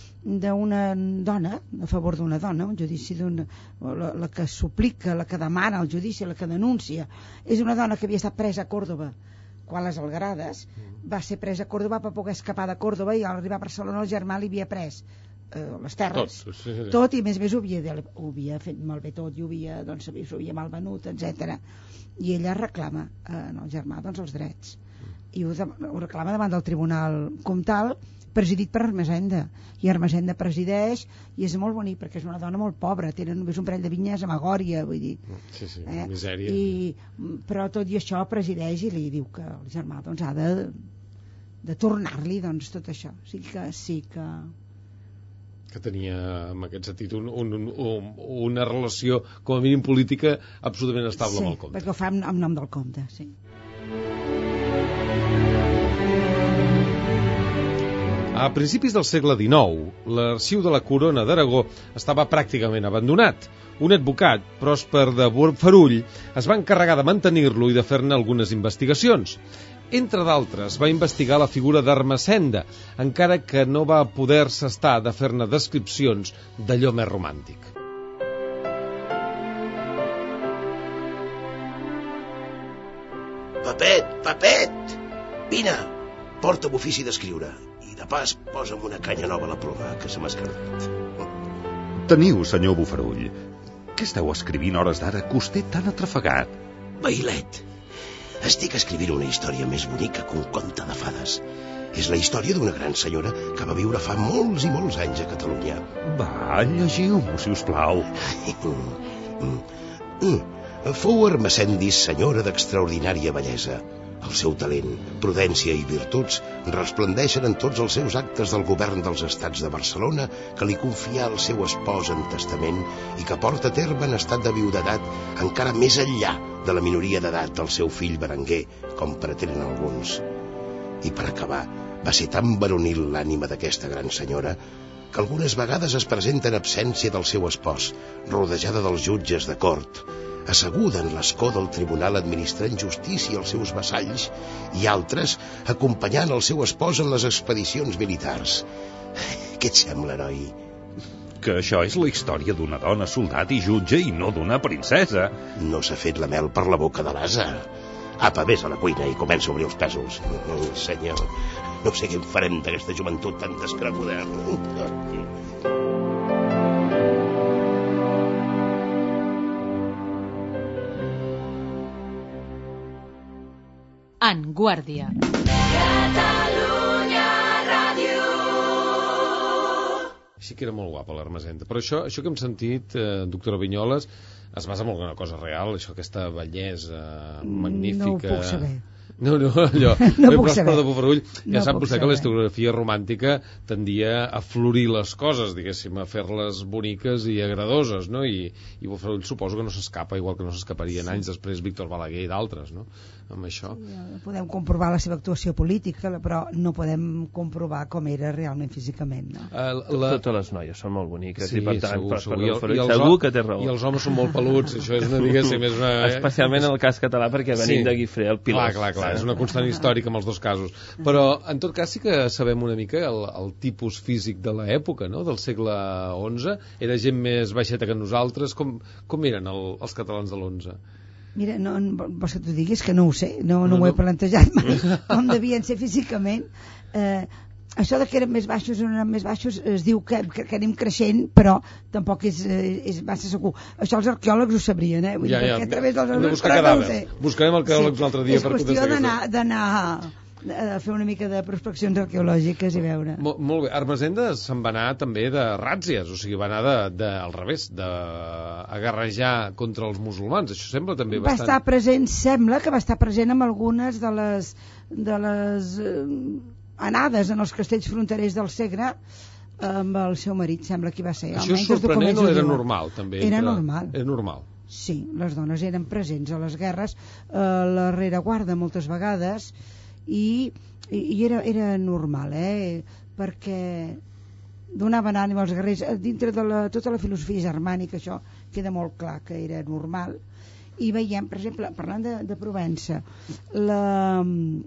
d'una dona, a favor d'una dona, un judici d'una... La, la que suplica, la que demana el judici, la que denuncia. És una dona que havia estat presa a Còrdova quan les Algarades, va ser presa a Còrdova per poder escapar de Còrdova i al arribar a Barcelona el germà li havia pres eh, les terres, tot, sí, sí. tot i més més ho havia, ho havia fet malbé tot i ho havia, doncs, s'ho havia malvenut, etcètera. I ella reclama eh, el germà doncs, els drets i ho, de, ho reclama davant del Tribunal Comtal, presidit per Ermessenda, i Ermessenda presideix i és molt bonic perquè és una dona molt pobra, tenen només un parell de vinyes a Magòria, vull dir, sí, sí, eh? misèria. I, però tot i això presideix i li diu que el germà doncs, ha de, de tornar-li doncs, tot això, o sigui que sí que que tenia en aquest sentit un, un, un, una relació com a mínim política absolutament estable sí, amb el comte. perquè ho fa en, en nom del comte, sí. A principis del segle dinou, l'arxiu de la Corona d'Aragó estava pràcticament abandonat. Un advocat, Pròsper de Bofarull, es va encarregar de mantenir-lo i de fer-ne algunes investigacions. Entre d'altres, va investigar la figura d'Ermessenda, encara que no va poder-se estar de fer-ne descripcions d'allò més romàntic. Pepet, Pepet! Vine, porta'm ofici d'escriure. I de pas, posa'm una canya nova a la ploma, que se m'ha escardat. Teniu, senyor Bofarull. Què esteu escrivint hores d'ara, coster tan atrafegat? Bailet, estic escrivint una història més bonica que un conte de fades. És la història d'una gran senyora que va viure fa molts i molts anys a Catalunya. Va, llegiu-m'ho, si us plau. Fou Ermessendis senyora d'extraordinària bellesa. El seu talent, prudència i virtuts resplendeixen en tots els seus actes del govern dels estats de Barcelona, que li confià el seu espòs en testament i que porta a terme en estat de viudetat encara més enllà de la minoria d'edat del seu fill Berenguer, com pretenen alguns. I per acabar, va ser tan varonil l'ànima d'aquesta gran senyora que algunes vegades es presenta en absència del seu espòs, rodejada dels jutges de cort, asseguda en l'escó del tribunal administrant justícia als seus vassalls, i altres acompanyant el seu espòs en les expedicions militars. Què et sembla, heroi? Que això és la història d'una dona soldat i jutge i no d'una princesa. No s'ha fet la mel per la boca de l'ase. Apa, vés a la cuina i comença a obrir els pèsols. Oh, senyor, no sé què en farem d'aquesta joventut tan descreguda. En Guàrdia. Sí que era molt guapa l'Ermessenda, però això, això que hem sentit, eh, doctora Vinyoles, es basa en alguna cosa real, això, aquesta bellesa magnífica... No ho puc saber. No, no, allò... No puc saber. De Bofarull, ja no sap vostè saber. que la historiografia romàntica tendia a florir les coses, diguéssim, a fer-les boniques i agradoses, no? I, i Bofarull suposo que no s'escapa, igual que no s'escaparien sí. anys després Víctor Balaguer i d'altres, no? Amb això. Sí, podem comprovar la seva actuació política, però no podem comprovar com era realment físicament, no? Uh, la... Totes les noies són molt boniques, sí, i per tant, segur, per, segur. per I el, Bofarull, i els, segur que té raó. I els homes són molt peluts, això és una, diguéssim, és una... Especialment en el cas català, perquè venim sí. de Guifré, el pilós. Clar, clar, clar, és una constant històrica amb els dos casos. Però, en tot cas, sí que sabem una mica el, el tipus físic de l'època, no?, del segle onze. Era gent més baixeta que nosaltres. Com, com eren el, els catalans de l'onze? Mira, no, vols que t'ho diguis? Que no ho sé, no, no, no m'ho he plantejat mai, com devien ser físicament. Eh, això de que eren més baixos o no eren més baixos es diu que, que, que anem creixent, però tampoc és, és massa segur. Això els arqueòlegs ho sabrien, eh? Vull ja, dir, ja, perquè a través dels hem de buscar cadàvers. No buscarem arqueòlegs sí. l'altre dia. És per qüestió d'anar a fer una mica de prospeccions arqueològiques i veure. Molt, molt bé. Ermessenda se'n va anar també de ràtzies, o sigui, va anar de, de, al revés, d'agarrejar contra els musulmans. Això sembla també va bastant... estar present, sembla que va estar present amb algunes de les, de les eh, anades en els castells fronterers del Segre amb el seu marit, sembla que hi va ser. Això és sorprenent o era normal, també? Era entre... normal. Era normal. Sí, les dones eren presents a les guerres, a la rereguarda moltes vegades, i, i era, era normal, eh? Perquè donaven ànim als guerrers dintre de la, tota la filosofia germànica. Això queda molt clar que era normal. I veiem, per exemple, parlant de, de Provença, la,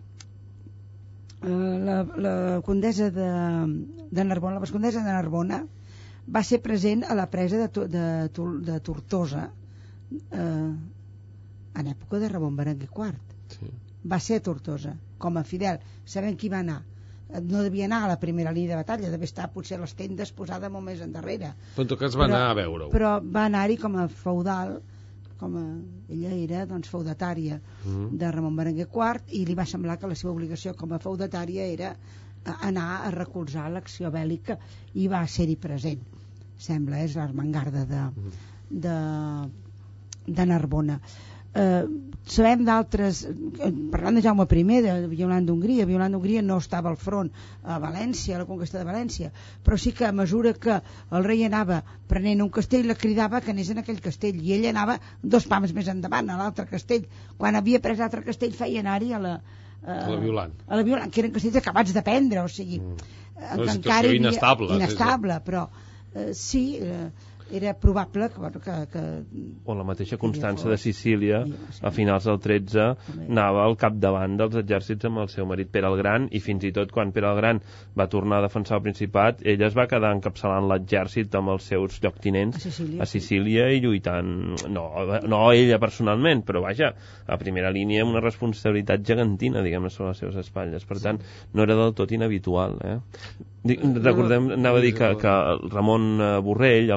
la, la condessa de, de Narbona, la vescondessa de Narbona va ser present a la presa de, de, de Tortosa eh, en època de Ramon Berenguer quart. Sí. Va ser a Tortosa com a fidel, sabent qui va anar. No devia anar a la primera línia de batalla, devia estar potser a les tendes posada molt més endarrere, però en tot cas va però, anar a veure-ho, però va anar-hi com a feudal, com a... ella era doncs feudatària mm-hmm. de Ramon Berenguer quart, i li va semblar que la seva obligació com a feudatària era anar a recolzar l'acció bèl·lica, i va ser-hi present, sembla, és l'Armengarda de, de, de Narbona. Eh, sabem d'altres, parlant de Jaume I, de Violant d'Hongria. Violant d'Hongria no estava al front a València, a la conquesta de València, però sí que a mesura que el rei anava prenent un castell, la cridava que anés en aquell castell, i ell anava dos pams més endavant a l'altre castell. Quan havia pres l'altre castell feia anar-hi a la eh, a la Violant, a la Violant, que eren castells acabats de prendre, o sigui mm. una situació inestable, inestable sí, sí. Però eh, sí eh, era probable que, bueno, que, que... O la mateixa Constança de Sicília, a finals del tretze, anava al capdavant dels exèrcits amb el seu marit Pere el Gran, i fins i tot quan Pere el Gran va tornar a defensar el Principat, ella es va quedar encapçalant l'exèrcit amb els seus lloctinents a Sicília, a Sicília sí. I lluitant, no, no ella personalment, però vaja, a primera línia amb una responsabilitat gegantina, diguem-ne, sobre les seves espatlles. Per tant, no era del tot inhabitual, eh? Recordem, anava a dir que, que Ramon Borrell, el marit de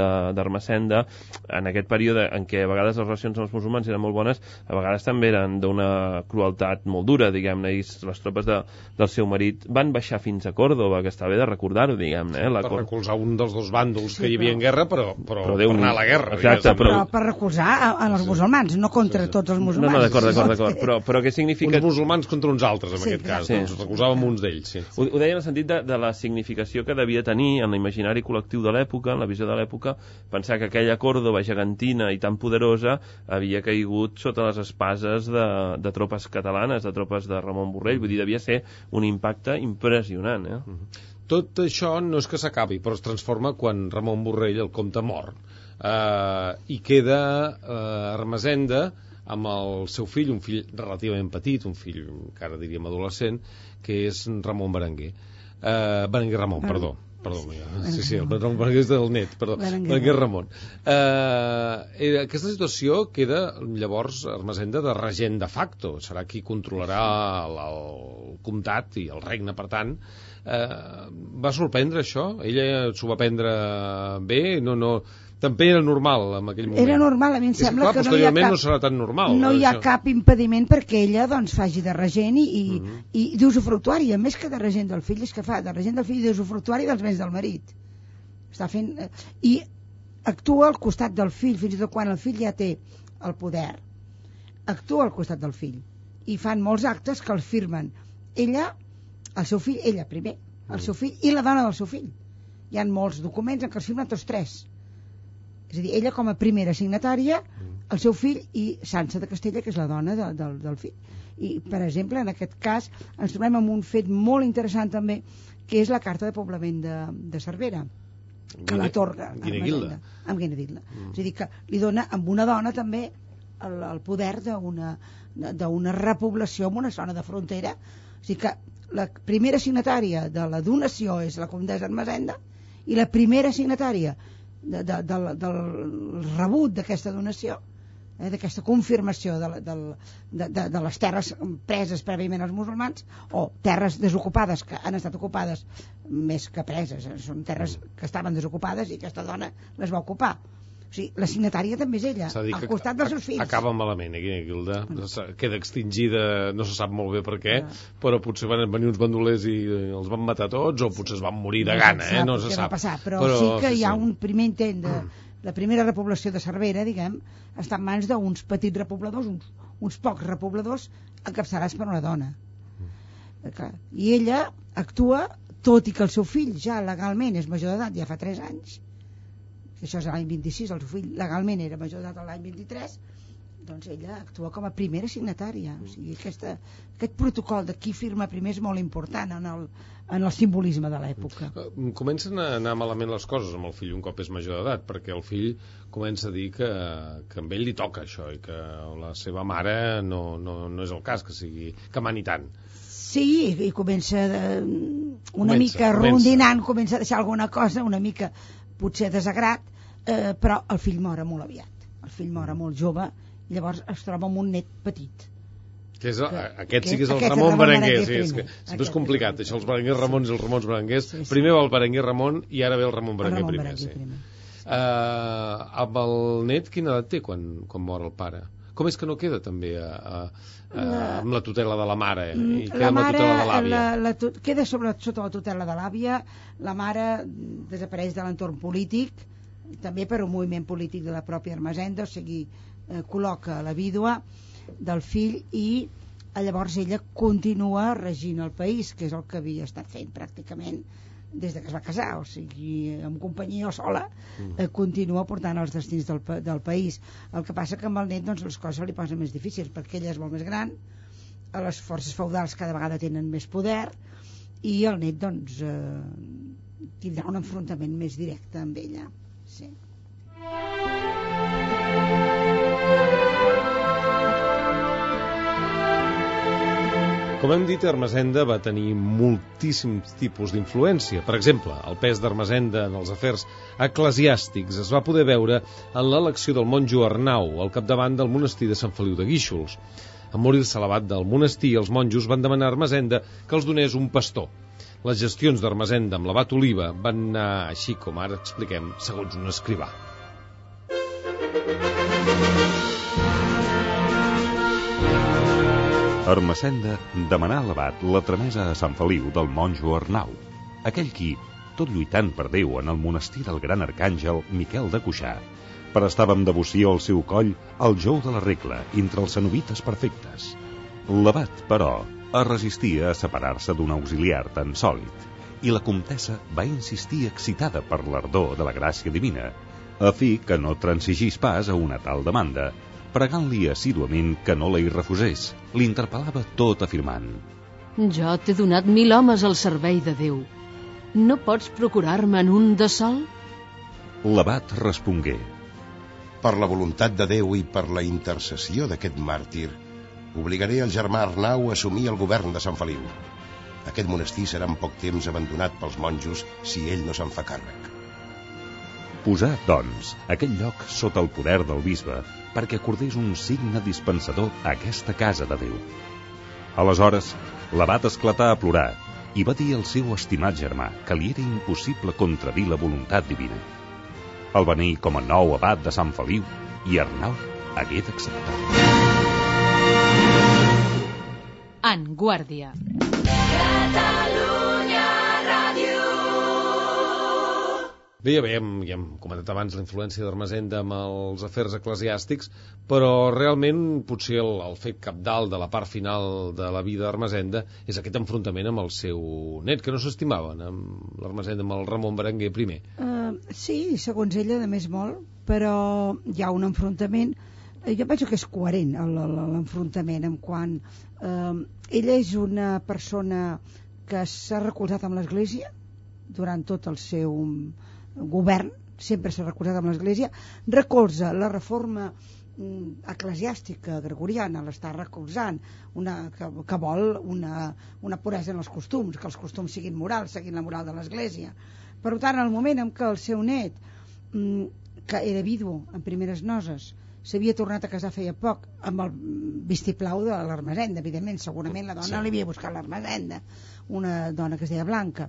d'Ermessenda, en aquest període en què a vegades les relacions amb els musulmans eren molt bones, a vegades també eren d'una crueltat molt dura, diguem-ne, i les tropes de, del seu marit van baixar fins a Còrdova, que està bé de recordar-ho, diguem-ne. Eh? La per recolzar un dels dos bàndols sí, que hi havia però... en guerra, però, però, però per anar a la guerra. Exacte, però... però per recolzar a, a els musulmans, no contra tots els musulmans. No, no, d'acord, d'acord, d'acord. Però, però què significa... Uns musulmans contra uns altres, en sí, aquest cas. Sí. Doncs recolzàvem uns d'ells, sí. Ho, ho deia en el sentit de, de la significació que devia tenir en l'imaginari col·lectiu de l'època, en la visió de l'època, pensar que aquella Còrdova gegantina i tan poderosa havia caigut sota les espases de, de tropes catalanes, de tropes de Ramon Borrell. Vull dir, devia ser un impacte impressionant, eh? Mm-hmm. Tot això no és que s'acabi, però es transforma quan Ramon Borrell, el comte, mor. Uh, I queda uh, Ermessenda amb el seu fill, un fill relativament petit, un fill encara diríem adolescent, que és Ramon Berenguer. Uh, Berenguer Ramon, ah. perdó. Perdó, sí, sí, el Ramon Berenguer és del net, perdó, Berenguer Ramon. Uh, aquesta situació queda llavors Ermessenda de regent de facto, serà qui controlarà el, el comtat i el regne, per tant. Uh, va sorprendre això? Ella s'ho va prendre bé? No, no... També era normal en aquell moment. Era normal, a mi em sembla que, clar, que no hi ha cap... no serà tan normal. No hi ha això. Cap impediment perquè ella doncs faci de regent i, i, uh-huh. i d'usufructuari, a més que de regent del fill, és que fa de regent del fill i d'usufructuari dels béns del marit. Està fent... I actua al costat del fill, fins i tot quan el fill ja té el poder. Actua al costat del fill. I fan molts actes que el firmen. Ella, el seu fill, ella primer, el seu fill i la dona del seu fill. Hi ha molts documents en què els firmen tots tres. És a dir, ella com a primera signatària, el seu fill i Sança de Castella, que és la dona de, de, del fill. I, per exemple, en aquest cas, ens trobem amb un fet molt interessant també, que és la carta de poblament de, de Cervera, que l'atorga amb Guinegilda. Amb Guinegilda. Mm. És a dir, que li dona amb una dona també el, el poder d'una d'una repoblació en una zona de frontera. O sigui que la primera signatària de la donació és la comtessa Ermessenda i la primera signatària De, de, de, del rebut d'aquesta donació, eh, d'aquesta confirmació de, de, de, de, de les terres preses prèviament als musulmans o terres desocupades que han estat ocupades més que preses, eh, són terres que estaven desocupades i aquesta dona les va ocupar. O sigui, la signatària també és ella, al costat dels seus fills. Acaba malament, aquí, Guilda. Queda extingida, no se sap molt bé per què, ah. però potser van venir uns bandolers i els van matar tots, o potser es van morir de gana, eh? No se sap. Passar, però, però sí que sí, hi ha sí. un primer intent de... La primera repoblació de Cervera, diguem, està en mans d'uns petits repobladors, uns, uns pocs repobladors encapçalats per una dona. I ella actua, tot i que el seu fill ja legalment és major d'edat, ja fa tres anys, això és l'any vint-i-sis, el seu fill legalment era major d'edat l'any vint-i-tres, doncs ella actua com a primera signatària. O sigui, aquesta, aquest protocol de qui firma primer és molt important en el, en el simbolisme de l'època. Comencen a anar malament les coses amb el fill un cop és major d'edat, perquè el fill comença a dir que, que amb ell li toca això i que la seva mare no, no, no és el cas que sigui que mani tant. Sí, i comença de, una comença, mica rondinant, comença a deixar alguna cosa, una mica potser desagrat, eh, però el fill mora molt aviat. El fill mora molt jove, i llavors es troba amb un net petit. Que és, que, aquest sí que és el Ramon, Ramon Berenguer, Berenguer sí, és que sempre és complicat, això, els Berenguer Ramons i els Ramons Berenguers. Sí, sí. Primer va el Berenguer Ramon i ara ve el Ramon Berenguer el Ramon primer. Berenguer, sí. primer. Uh, amb el net, quina edat té quan, quan mor el pare? Com és que no queda també a, a, a, la... amb la tutela de la mare? Eh? I queda la mare, amb la tutela de l'àvia? La, la tu... Queda sobre, sota la tutela de l'àvia, la mare desapareix de l'entorn polític, també per un moviment polític de la pròpia Ermessenda, o sigui, eh, col·loca la vídua del fill i llavors ella continua regint el país, que és el que havia estat fent pràcticament des de que es va casar, o sigui, en companyia o sola, eh, continua portant els destins del, del país. El que passa que amb el net doncs, les coses se li posen més difícils, perquè ella és molt més gran, les forces feudals cada vegada tenen més poder, i el net doncs, eh, tindrà un enfrontament més directe amb ella. Sí. Com hem dit, Ermessenda va tenir moltíssims tipus d'influència. Per exemple, el pes d'Ermessenda en els afers eclesiàstics es va poder veure en l'elecció del monjo Arnau al capdavant del monestir de Sant Feliu de Guíxols. En morir-se l'abat del monestir, els monjos van demanar a Ermessenda que els donés un pastor. Les gestions d'Ermessenda amb l'abat Oliva van anar, així com ara expliquem, segons un escrivà. Ermessenda demanà a l'abat la tramesa a Sant Feliu del monjo Arnau, aquell qui, tot lluitant per Déu en el monestir del gran arcàngel Miquel de Cuixà, prestava amb devoció al seu coll el jou de la regla entre els cenobites perfectes. L'abat, però, es resistia a separar-se d'un auxiliar tan sòlid, i la comtessa va insistir excitada per l'ardor de la gràcia divina, a fi que no transigís pas a una tal demanda, pregant-li assíduament que no la hi refusés. L'interpel·lava tot afirmant: Jo t'he donat mil homes al servei de Déu. No pots procurar-me'n un de sol? L'abat respongué: Per la voluntat de Déu i per la intercessió d'aquest màrtir, obligaré el germà Arnau a assumir el govern de Sant Feliu. Aquest monestir serà en poc temps abandonat pels monjos si ell no se'n fa càrrec. Posà, doncs, aquell lloc sota el poder del bisbe perquè acordés un signe dispensador a aquesta casa de Déu. Aleshores, l'abat esclatà a plorar i va dir al seu estimat germà que li era impossible contradir la voluntat divina. El beneí com a nou abat de Sant Feliu i Arnau hagué d'acceptar. En Guàrdia. Bé, ja veiem, ja hem comentat abans la influència d'Ermessenda amb els afers eclesiàstics, però realment potser el, el fet cabdal de la part final de la vida d'Ermessenda és aquest enfrontament amb el seu net, que no s'estimaven, amb l'Ermessenda, amb el Ramon Berenguer primer. Uh, sí, segons ella, de més molt, però hi ha un enfrontament. Jo penso que és coherent l'enfrontament en quant eh, ella és una persona que s'ha recolzat amb l'Església durant tot el seu govern, sempre s'ha recolzat amb l'Església, recolza la reforma eclesiàstica gregoriana, l'està recolzant, una, que, que vol una, una puresa en els costums, que els costums siguin morals, seguint la moral de l'Església. Per tant, al moment en què el seu net, que era vidu en primeres noces, s'havia tornat a casar feia poc amb el vistiplau de l'Ermessenda, evidentment, segurament la dona sí. Li havia buscat l'Ermessenda, una dona que es deia Blanca,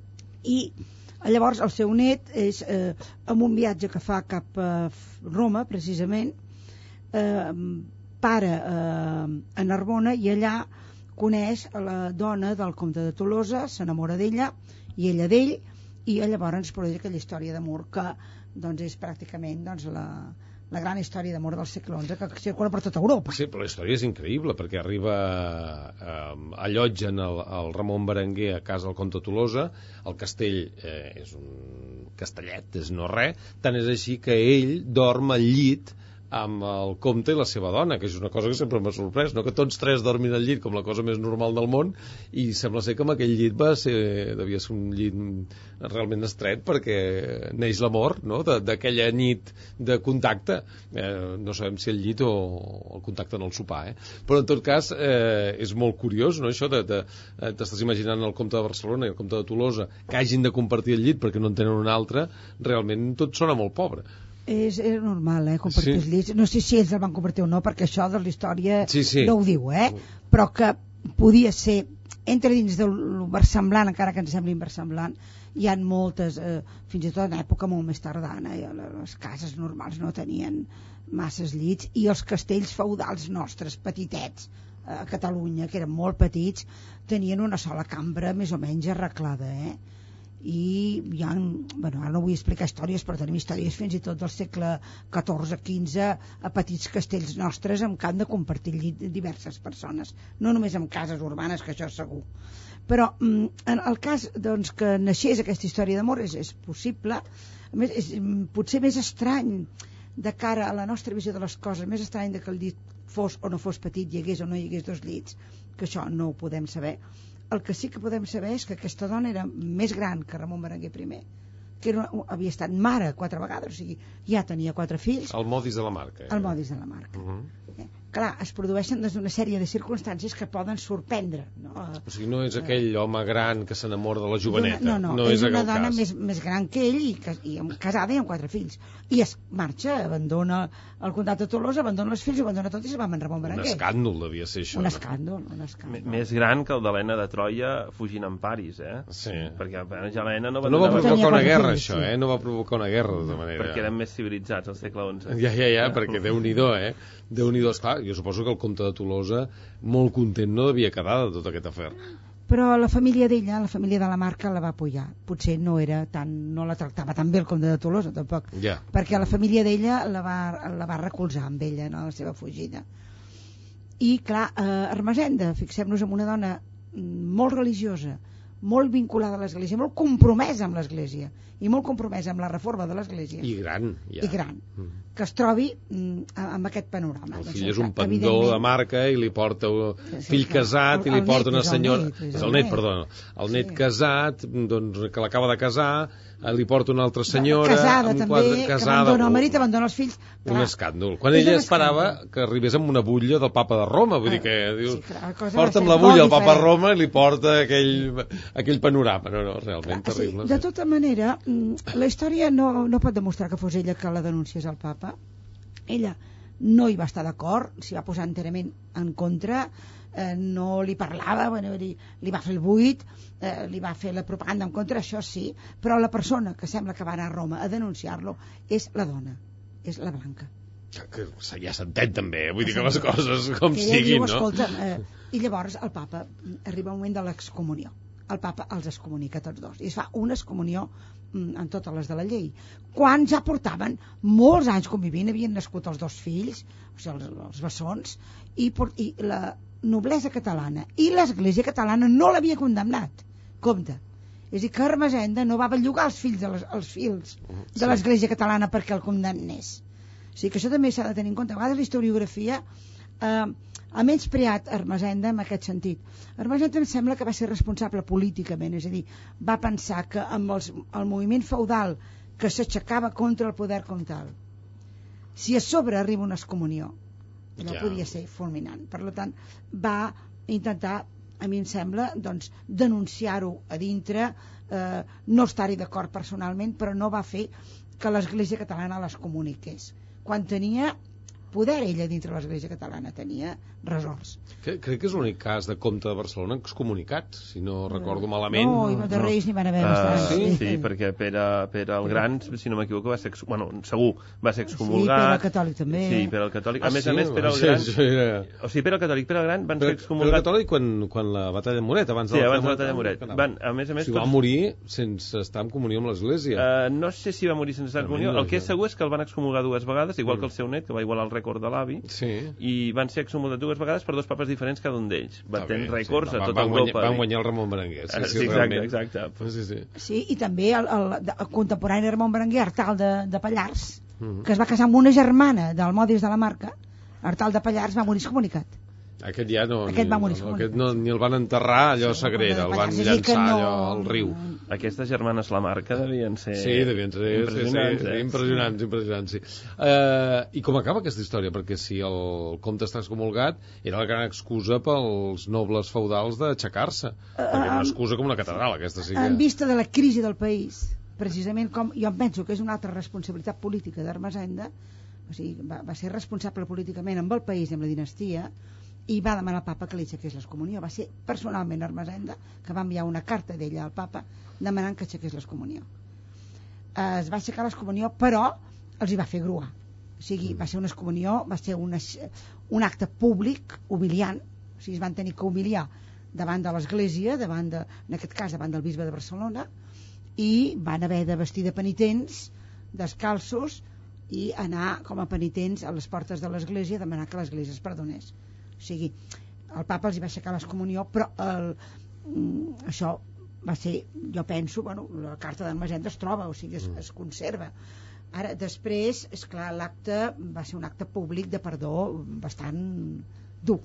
i llavors el seu net és eh, en un viatge que fa cap a Roma precisament, eh, para eh, a Narbona i allà coneix la dona del comte de Tolosa, s'enamora d'ella i ella d'ell, i llavors ens produeix aquella història d'amor que doncs, és pràcticament doncs, la la gran història d'amor del segle onze que circula per tota Europa. Sí, però la història és increïble perquè arriba eh, allotgen el, el Ramon Berenguer a casa del comte de Tolosa, el castell eh, és un castellet, és no res, tant és així que ell dorm al llit amb el comte i la seva dona, que és una cosa que sempre m'ha sorprès, no? Que tots tres dormin al llit com la cosa més normal del món, i sembla ser que amb aquell llit va ser, devia ser un llit realment estret perquè neix l'amor, no? D'aquella nit de contacte, eh, no sabem si el llit o el contacte en el sopar, eh? Però en tot cas eh, és molt curiós, no? Això de, de, de t'estàs imaginant el comte de Barcelona i el comte de Tolosa que hagin de compartir el llit perquè no en tenen un altre, realment tot sona molt pobre. És, és normal, eh, compartir els sí. llits. No sé si ells el van compartir o no, perquè això de la història sí, sí. no ho diu, eh? Però que podia ser, entra dins del versemblant, encara que ens sembli inversemblant, hi ha moltes, eh, fins i tot en època molt més tardana, eh, les cases normals no tenien masses llits, i els castells feudals nostres, petitets, eh, a Catalunya, que eren molt petits, tenien una sola cambra més o menys arreglada, eh? I hi ha, bueno, ara no vull explicar històries, però tenim històries fins i tot del segle catorze quinze a petits castells nostres amb què han de compartir llit diverses persones, no només en cases urbanes, que això és segur. Però en el cas doncs, que naixés aquesta història d'amor és, és possible, a més és potser més estrany de cara a la nostra visió de les coses, més estrany de que el llit fos o no fos petit, hi hagués o no hi hagués dos llits, que això no ho podem saber. El que sí que podem saber és que aquesta dona era més gran que Ramon Berenguer primer, que era, havia estat mare quatre vegades, o sigui, ja tenia quatre fills. El modis de la marca. Eh? El modis de la marca. Uh-huh. eh? clar, es produeixen des d'una sèrie de circumstàncies que poden sorprendre, no? O sigui, no és aquell home gran que s'enamora de la joveneta. No, no, no és, és una dona cas. més, més gran que ell i, i casada i amb quatre fills. I es marxa, abandona el comtat de Tolosa, abandona els fills, abandona tot i se'n va amb en Ramon Berenguer. Un escàndol devia ser això. Un no? escàndol, un escàndol. Més gran que el d'Helena de Troia fugint en Paris, eh? Sí. Perquè Helena no va... No va Tenia provocar una quatre guerra, fills, això, sí. eh? No va provocar una guerra, de tota manera. Perquè eren més civilitzats al segle onze. Ja, ja, ja, perquè Déu-n'hi-do, eh? Déu-n'hi-do, esclar, jo suposo que el comte de Tolosa molt content no devia quedar de tot aquest afer. Però la família d'ella, la família de la Marca, la va apoyar. Potser no era tan, no la tractava tan bé el comte de Tolosa, tampoc. Ja. Perquè la família d'ella la va, la va recolzar amb ella en la seva fugida. I, clar, eh, Ermessenda, fixem-nos en una dona molt religiosa, molt vinculada a l'Església, molt compromesa amb l'Església i molt compromesa amb la reforma de l'Església. I gran, ja. I gran. Mm. Que es trobi mm, amb aquest panorama. El doncs, fill és un que, pendó de marca i li porta un sí, fill clar. casat El- i li el porta net, una és el senyora... net, és És el el net, net. perdona. El net Sí. casat, doncs, que l'acaba de casar, eh, li porta una altra senyora... casada amb també, quatre- que casada, abandona el oh, marit, abandona els fills. Un Clar, escàndol. Quan és ella un esperava escàndol. que arribés amb una butlla del papa de Roma, vull dir que dius, sí, clar, la cosa va porta'm ser la molt butlla al papa de diferent. Roma i li porta aquell, aquell panorama. No, no, realment Clar, terrible. sí, de tota manera, mm, la història no, no pot demostrar que fos ella que la denunciés al papa. Ella no hi va estar d'acord, s'hi va posar enterament en contra, eh, no li parlava, bueno, li, li va fer el buit, eh, li va fer la propaganda en contra, això sí, però la persona que sembla que va anar a Roma a denunciar-lo és la dona, és la Blanca. Que ja s'entén també, vull dir que les coses com Que ella siguin, diu, no? escolta, eh, i llavors el papa, arriba un moment de l'excomunió. El papa els excomunica tots dos i es fa una excomunió mm, en totes les de la llei, quan ja portaven molts anys convivint, havien nascut els dos fills, o sigui, els, els bessons, i, por, i la noblesa catalana i l'Església catalana no l'havia condemnat. Compte, és a dir, que Ermessenda no va bellugar els fills de les, els fills de l'Església catalana perquè el condemnés. O sigui que això també s'ha de tenir en compte. A vegades la historiografia eh, ha menyspreat Ermessenda en aquest sentit. Ermessenda em sembla que va ser responsable políticament, és a dir, va pensar que amb els, el moviment feudal que s'aixecava contra el poder comtal, si a sobre arriba una excomunió, allò Ja. podria ser fulminant. Per tant, va intentar, a mi em sembla, doncs, denunciar-ho a dintre, eh, no estar-hi d'acord personalment, però no va fer que l'Església catalana les comuniqués. Quan tenia poder ella dintre l'Església catalana, tenia ressorts. Que, crec que és l'únic cas de comte de Barcelona excomunicat, si no recordo malament. No, i de Reis n'hi van haver Uh, bastants. sí, sí, perquè Pere, Pere el Gran, si no m'equivoco, va ser, ex... bueno, segur, va ser excomulgat. Sí, Pere el Catòlic també. Sí, Pere el Catòlic. A Ah, més sí? a més, Pere el Sí, Gran... sí, era- O sigui, Pere el Catòlic, Pere el Gran van ser Però, però excomulgats... catòlic quan, quan la batalla de Moret, abans de Sí, la abans de la batalla de Moret. Van, a més a més... Si va morir sense estar en comunió amb l'Església. Uh, no sé si va morir sense estar en comunió. El que és segur és que el van excomulgar dues vegades, igual que el seu net, que va igualar el rècord de l'avi, Sí. i van ser excomulgats dues vegades per dos papes diferents cada un d'ells, batent Està bé, rècords sí, a va- tota van guanyar, Europa. van guanyar el Ramon Berenguer. Sí, Ah, sí, sí, exacte, realment. exacte. Sí, sí. Sí, i també el, el, el contemporani Ramon Berenguer, Artal de, de Pallars, Mhm. que es va casar amb una germana del Modis de la Marca. Artal de Pallars va morir excomunicat. Aquest ja no, Aquest ni, va morir no, excomunicat. aquest no, ni el van enterrar allò Sí, sagrera, el van és a dir, que llançar no- allò al riu. Aquestes germanes Lamarca devien ser... Sí, devien ser impressionants, sí, sí, eh? impressionants, impressionants, sí. Uh, I com acaba aquesta història? Perquè si el comte està excomulgat, era la gran excusa pels nobles feudals d'aixecar-se. Perquè era una excusa com una catedral, aquesta sí que... En vista de la crisi del país, precisament com jo em penso que és una altra responsabilitat política d'Ermessenda, o sigui, va, va ser responsable políticament amb el país i amb la dinastia, i va demanar al papa que li aixequés l'excomunió. Va ser personalment Ermessenda que va enviar una carta d'ella al papa demanant que aixequés l'excomunió. Eh, es va aixecar l'excomunió, però els hi va fer grua. O sigui, va ser una excomunió, va ser una, un acte públic humiliant, o sigui, es van tenir que humiliar davant de l'Església, davant de, en aquest cas davant del bisbe de Barcelona, i van haver de vestir de penitents, descalços, i anar com a penitents a les portes de l'Església a demanar que l'Església es perdonés. O sigui, el papa els hi va aixecar l'excomunió, però el, mm, això va ser, jo penso, bueno, la carta d'Ermessenda es troba, o sigui, es, es conserva. Ara, després, és clar, l'acte va ser un acte públic de perdó bastant dur,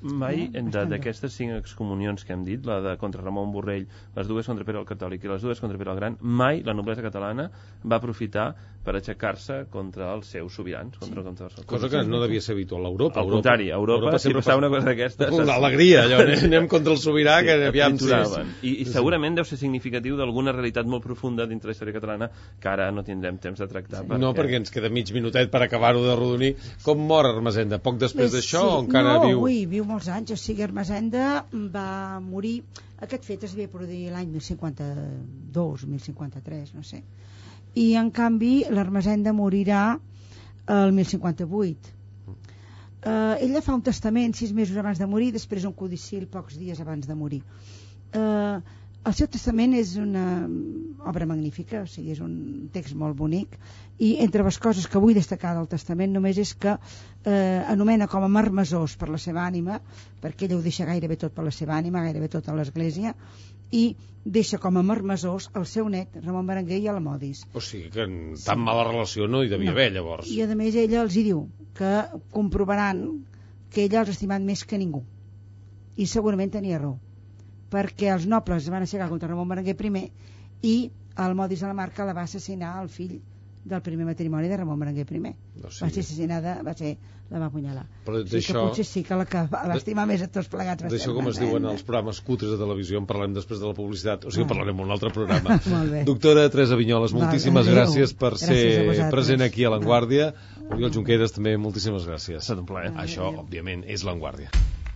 Mai, Eh, entre bastant bé. d'aquestes cinc excomunions que hem dit, la de contra Ramon Borrell, les dues contra Pere el Catòlic i les dues contra Pere el Gran, mai la noblesa catalana va aprofitar per aixecar-se contra els seus sobirans, contra, contra els... Cosa que no devia ser habitual a Europa. Al contrari, a Europa, Europa si passava una cosa d'aquestes... Una alegria, allò, anem contra el sobirà, sí, que aviam... Sí, I, I segurament deu ser significatiu d'alguna realitat molt profunda dintre la història catalana que ara no tindrem temps de tractar. Sí. Perquè... No, perquè ens queda mig minutet per acabar-ho de rodonir. Com mor Ermessenda? Poc després d'això sí. o encara no, viu? No, ui, viu molts anys. O sigui, Ermessenda va morir... Aquest fet es devia produir l'any mil cinquanta-dos, mil cinquanta-tres, no sé. I en canvi l'Ermessenda morirà el mil cinquanta-vuit. Uh, ella fa un testament sis mesos abans de morir, després un codicil pocs dies abans de morir. Uh, el seu testament és una obra magnífica, o sigui, és un text molt bonic, i entre les coses que vull destacar del testament només és que eh, anomena com a marmessors per la seva ànima, perquè ella ho deixa gairebé tot per la seva ànima, gairebé tot a l'Església, i deixa com a marmessors el seu net, Ramon Berenguer i Alamodis. O sigui que tan mala relació no hi devia no. haver, llavors. I a més ella els hi diu que comprovaran que ella els ha estimat més que ningú. I segurament tenia raó, perquè els nobles van aixecar contra Ramon Berenguer primer i Alamodis de la Marca la va assassinar el fill del primer matrimoni de Ramon Berenguer primer. No, sí. Va ser assassinada, va ser, la va apunyalar. Però o sigui que potser sí que la que va estimar més a tots plegats va ser d'això, com es diuen els programes cutres de televisió, en parlem després de la publicitat, o sigui, ah. parlarem en un altre programa. Doctora Teresa Vinyoles, moltíssimes Va, gràcies per gràcies ser present aquí a l'Avantguàrdia. Oriol Junqueras, també moltíssimes gràcies. Ha estat un plaer. Això, òbviament, és l'Avantguàrdia.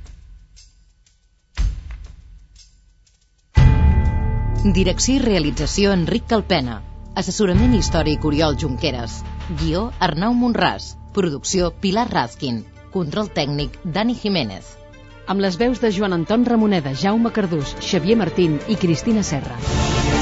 Direcció i realització Enric Calpena. Assessorament històric Oriol Junqueras. Guió Arnau Monràs. Producció Pilar Razkin. Control tècnic Dani Jiménez. Amb les veus de Joan Anton Ramoneda, Jaume Cardús, Xavier Martín i Cristina Serra.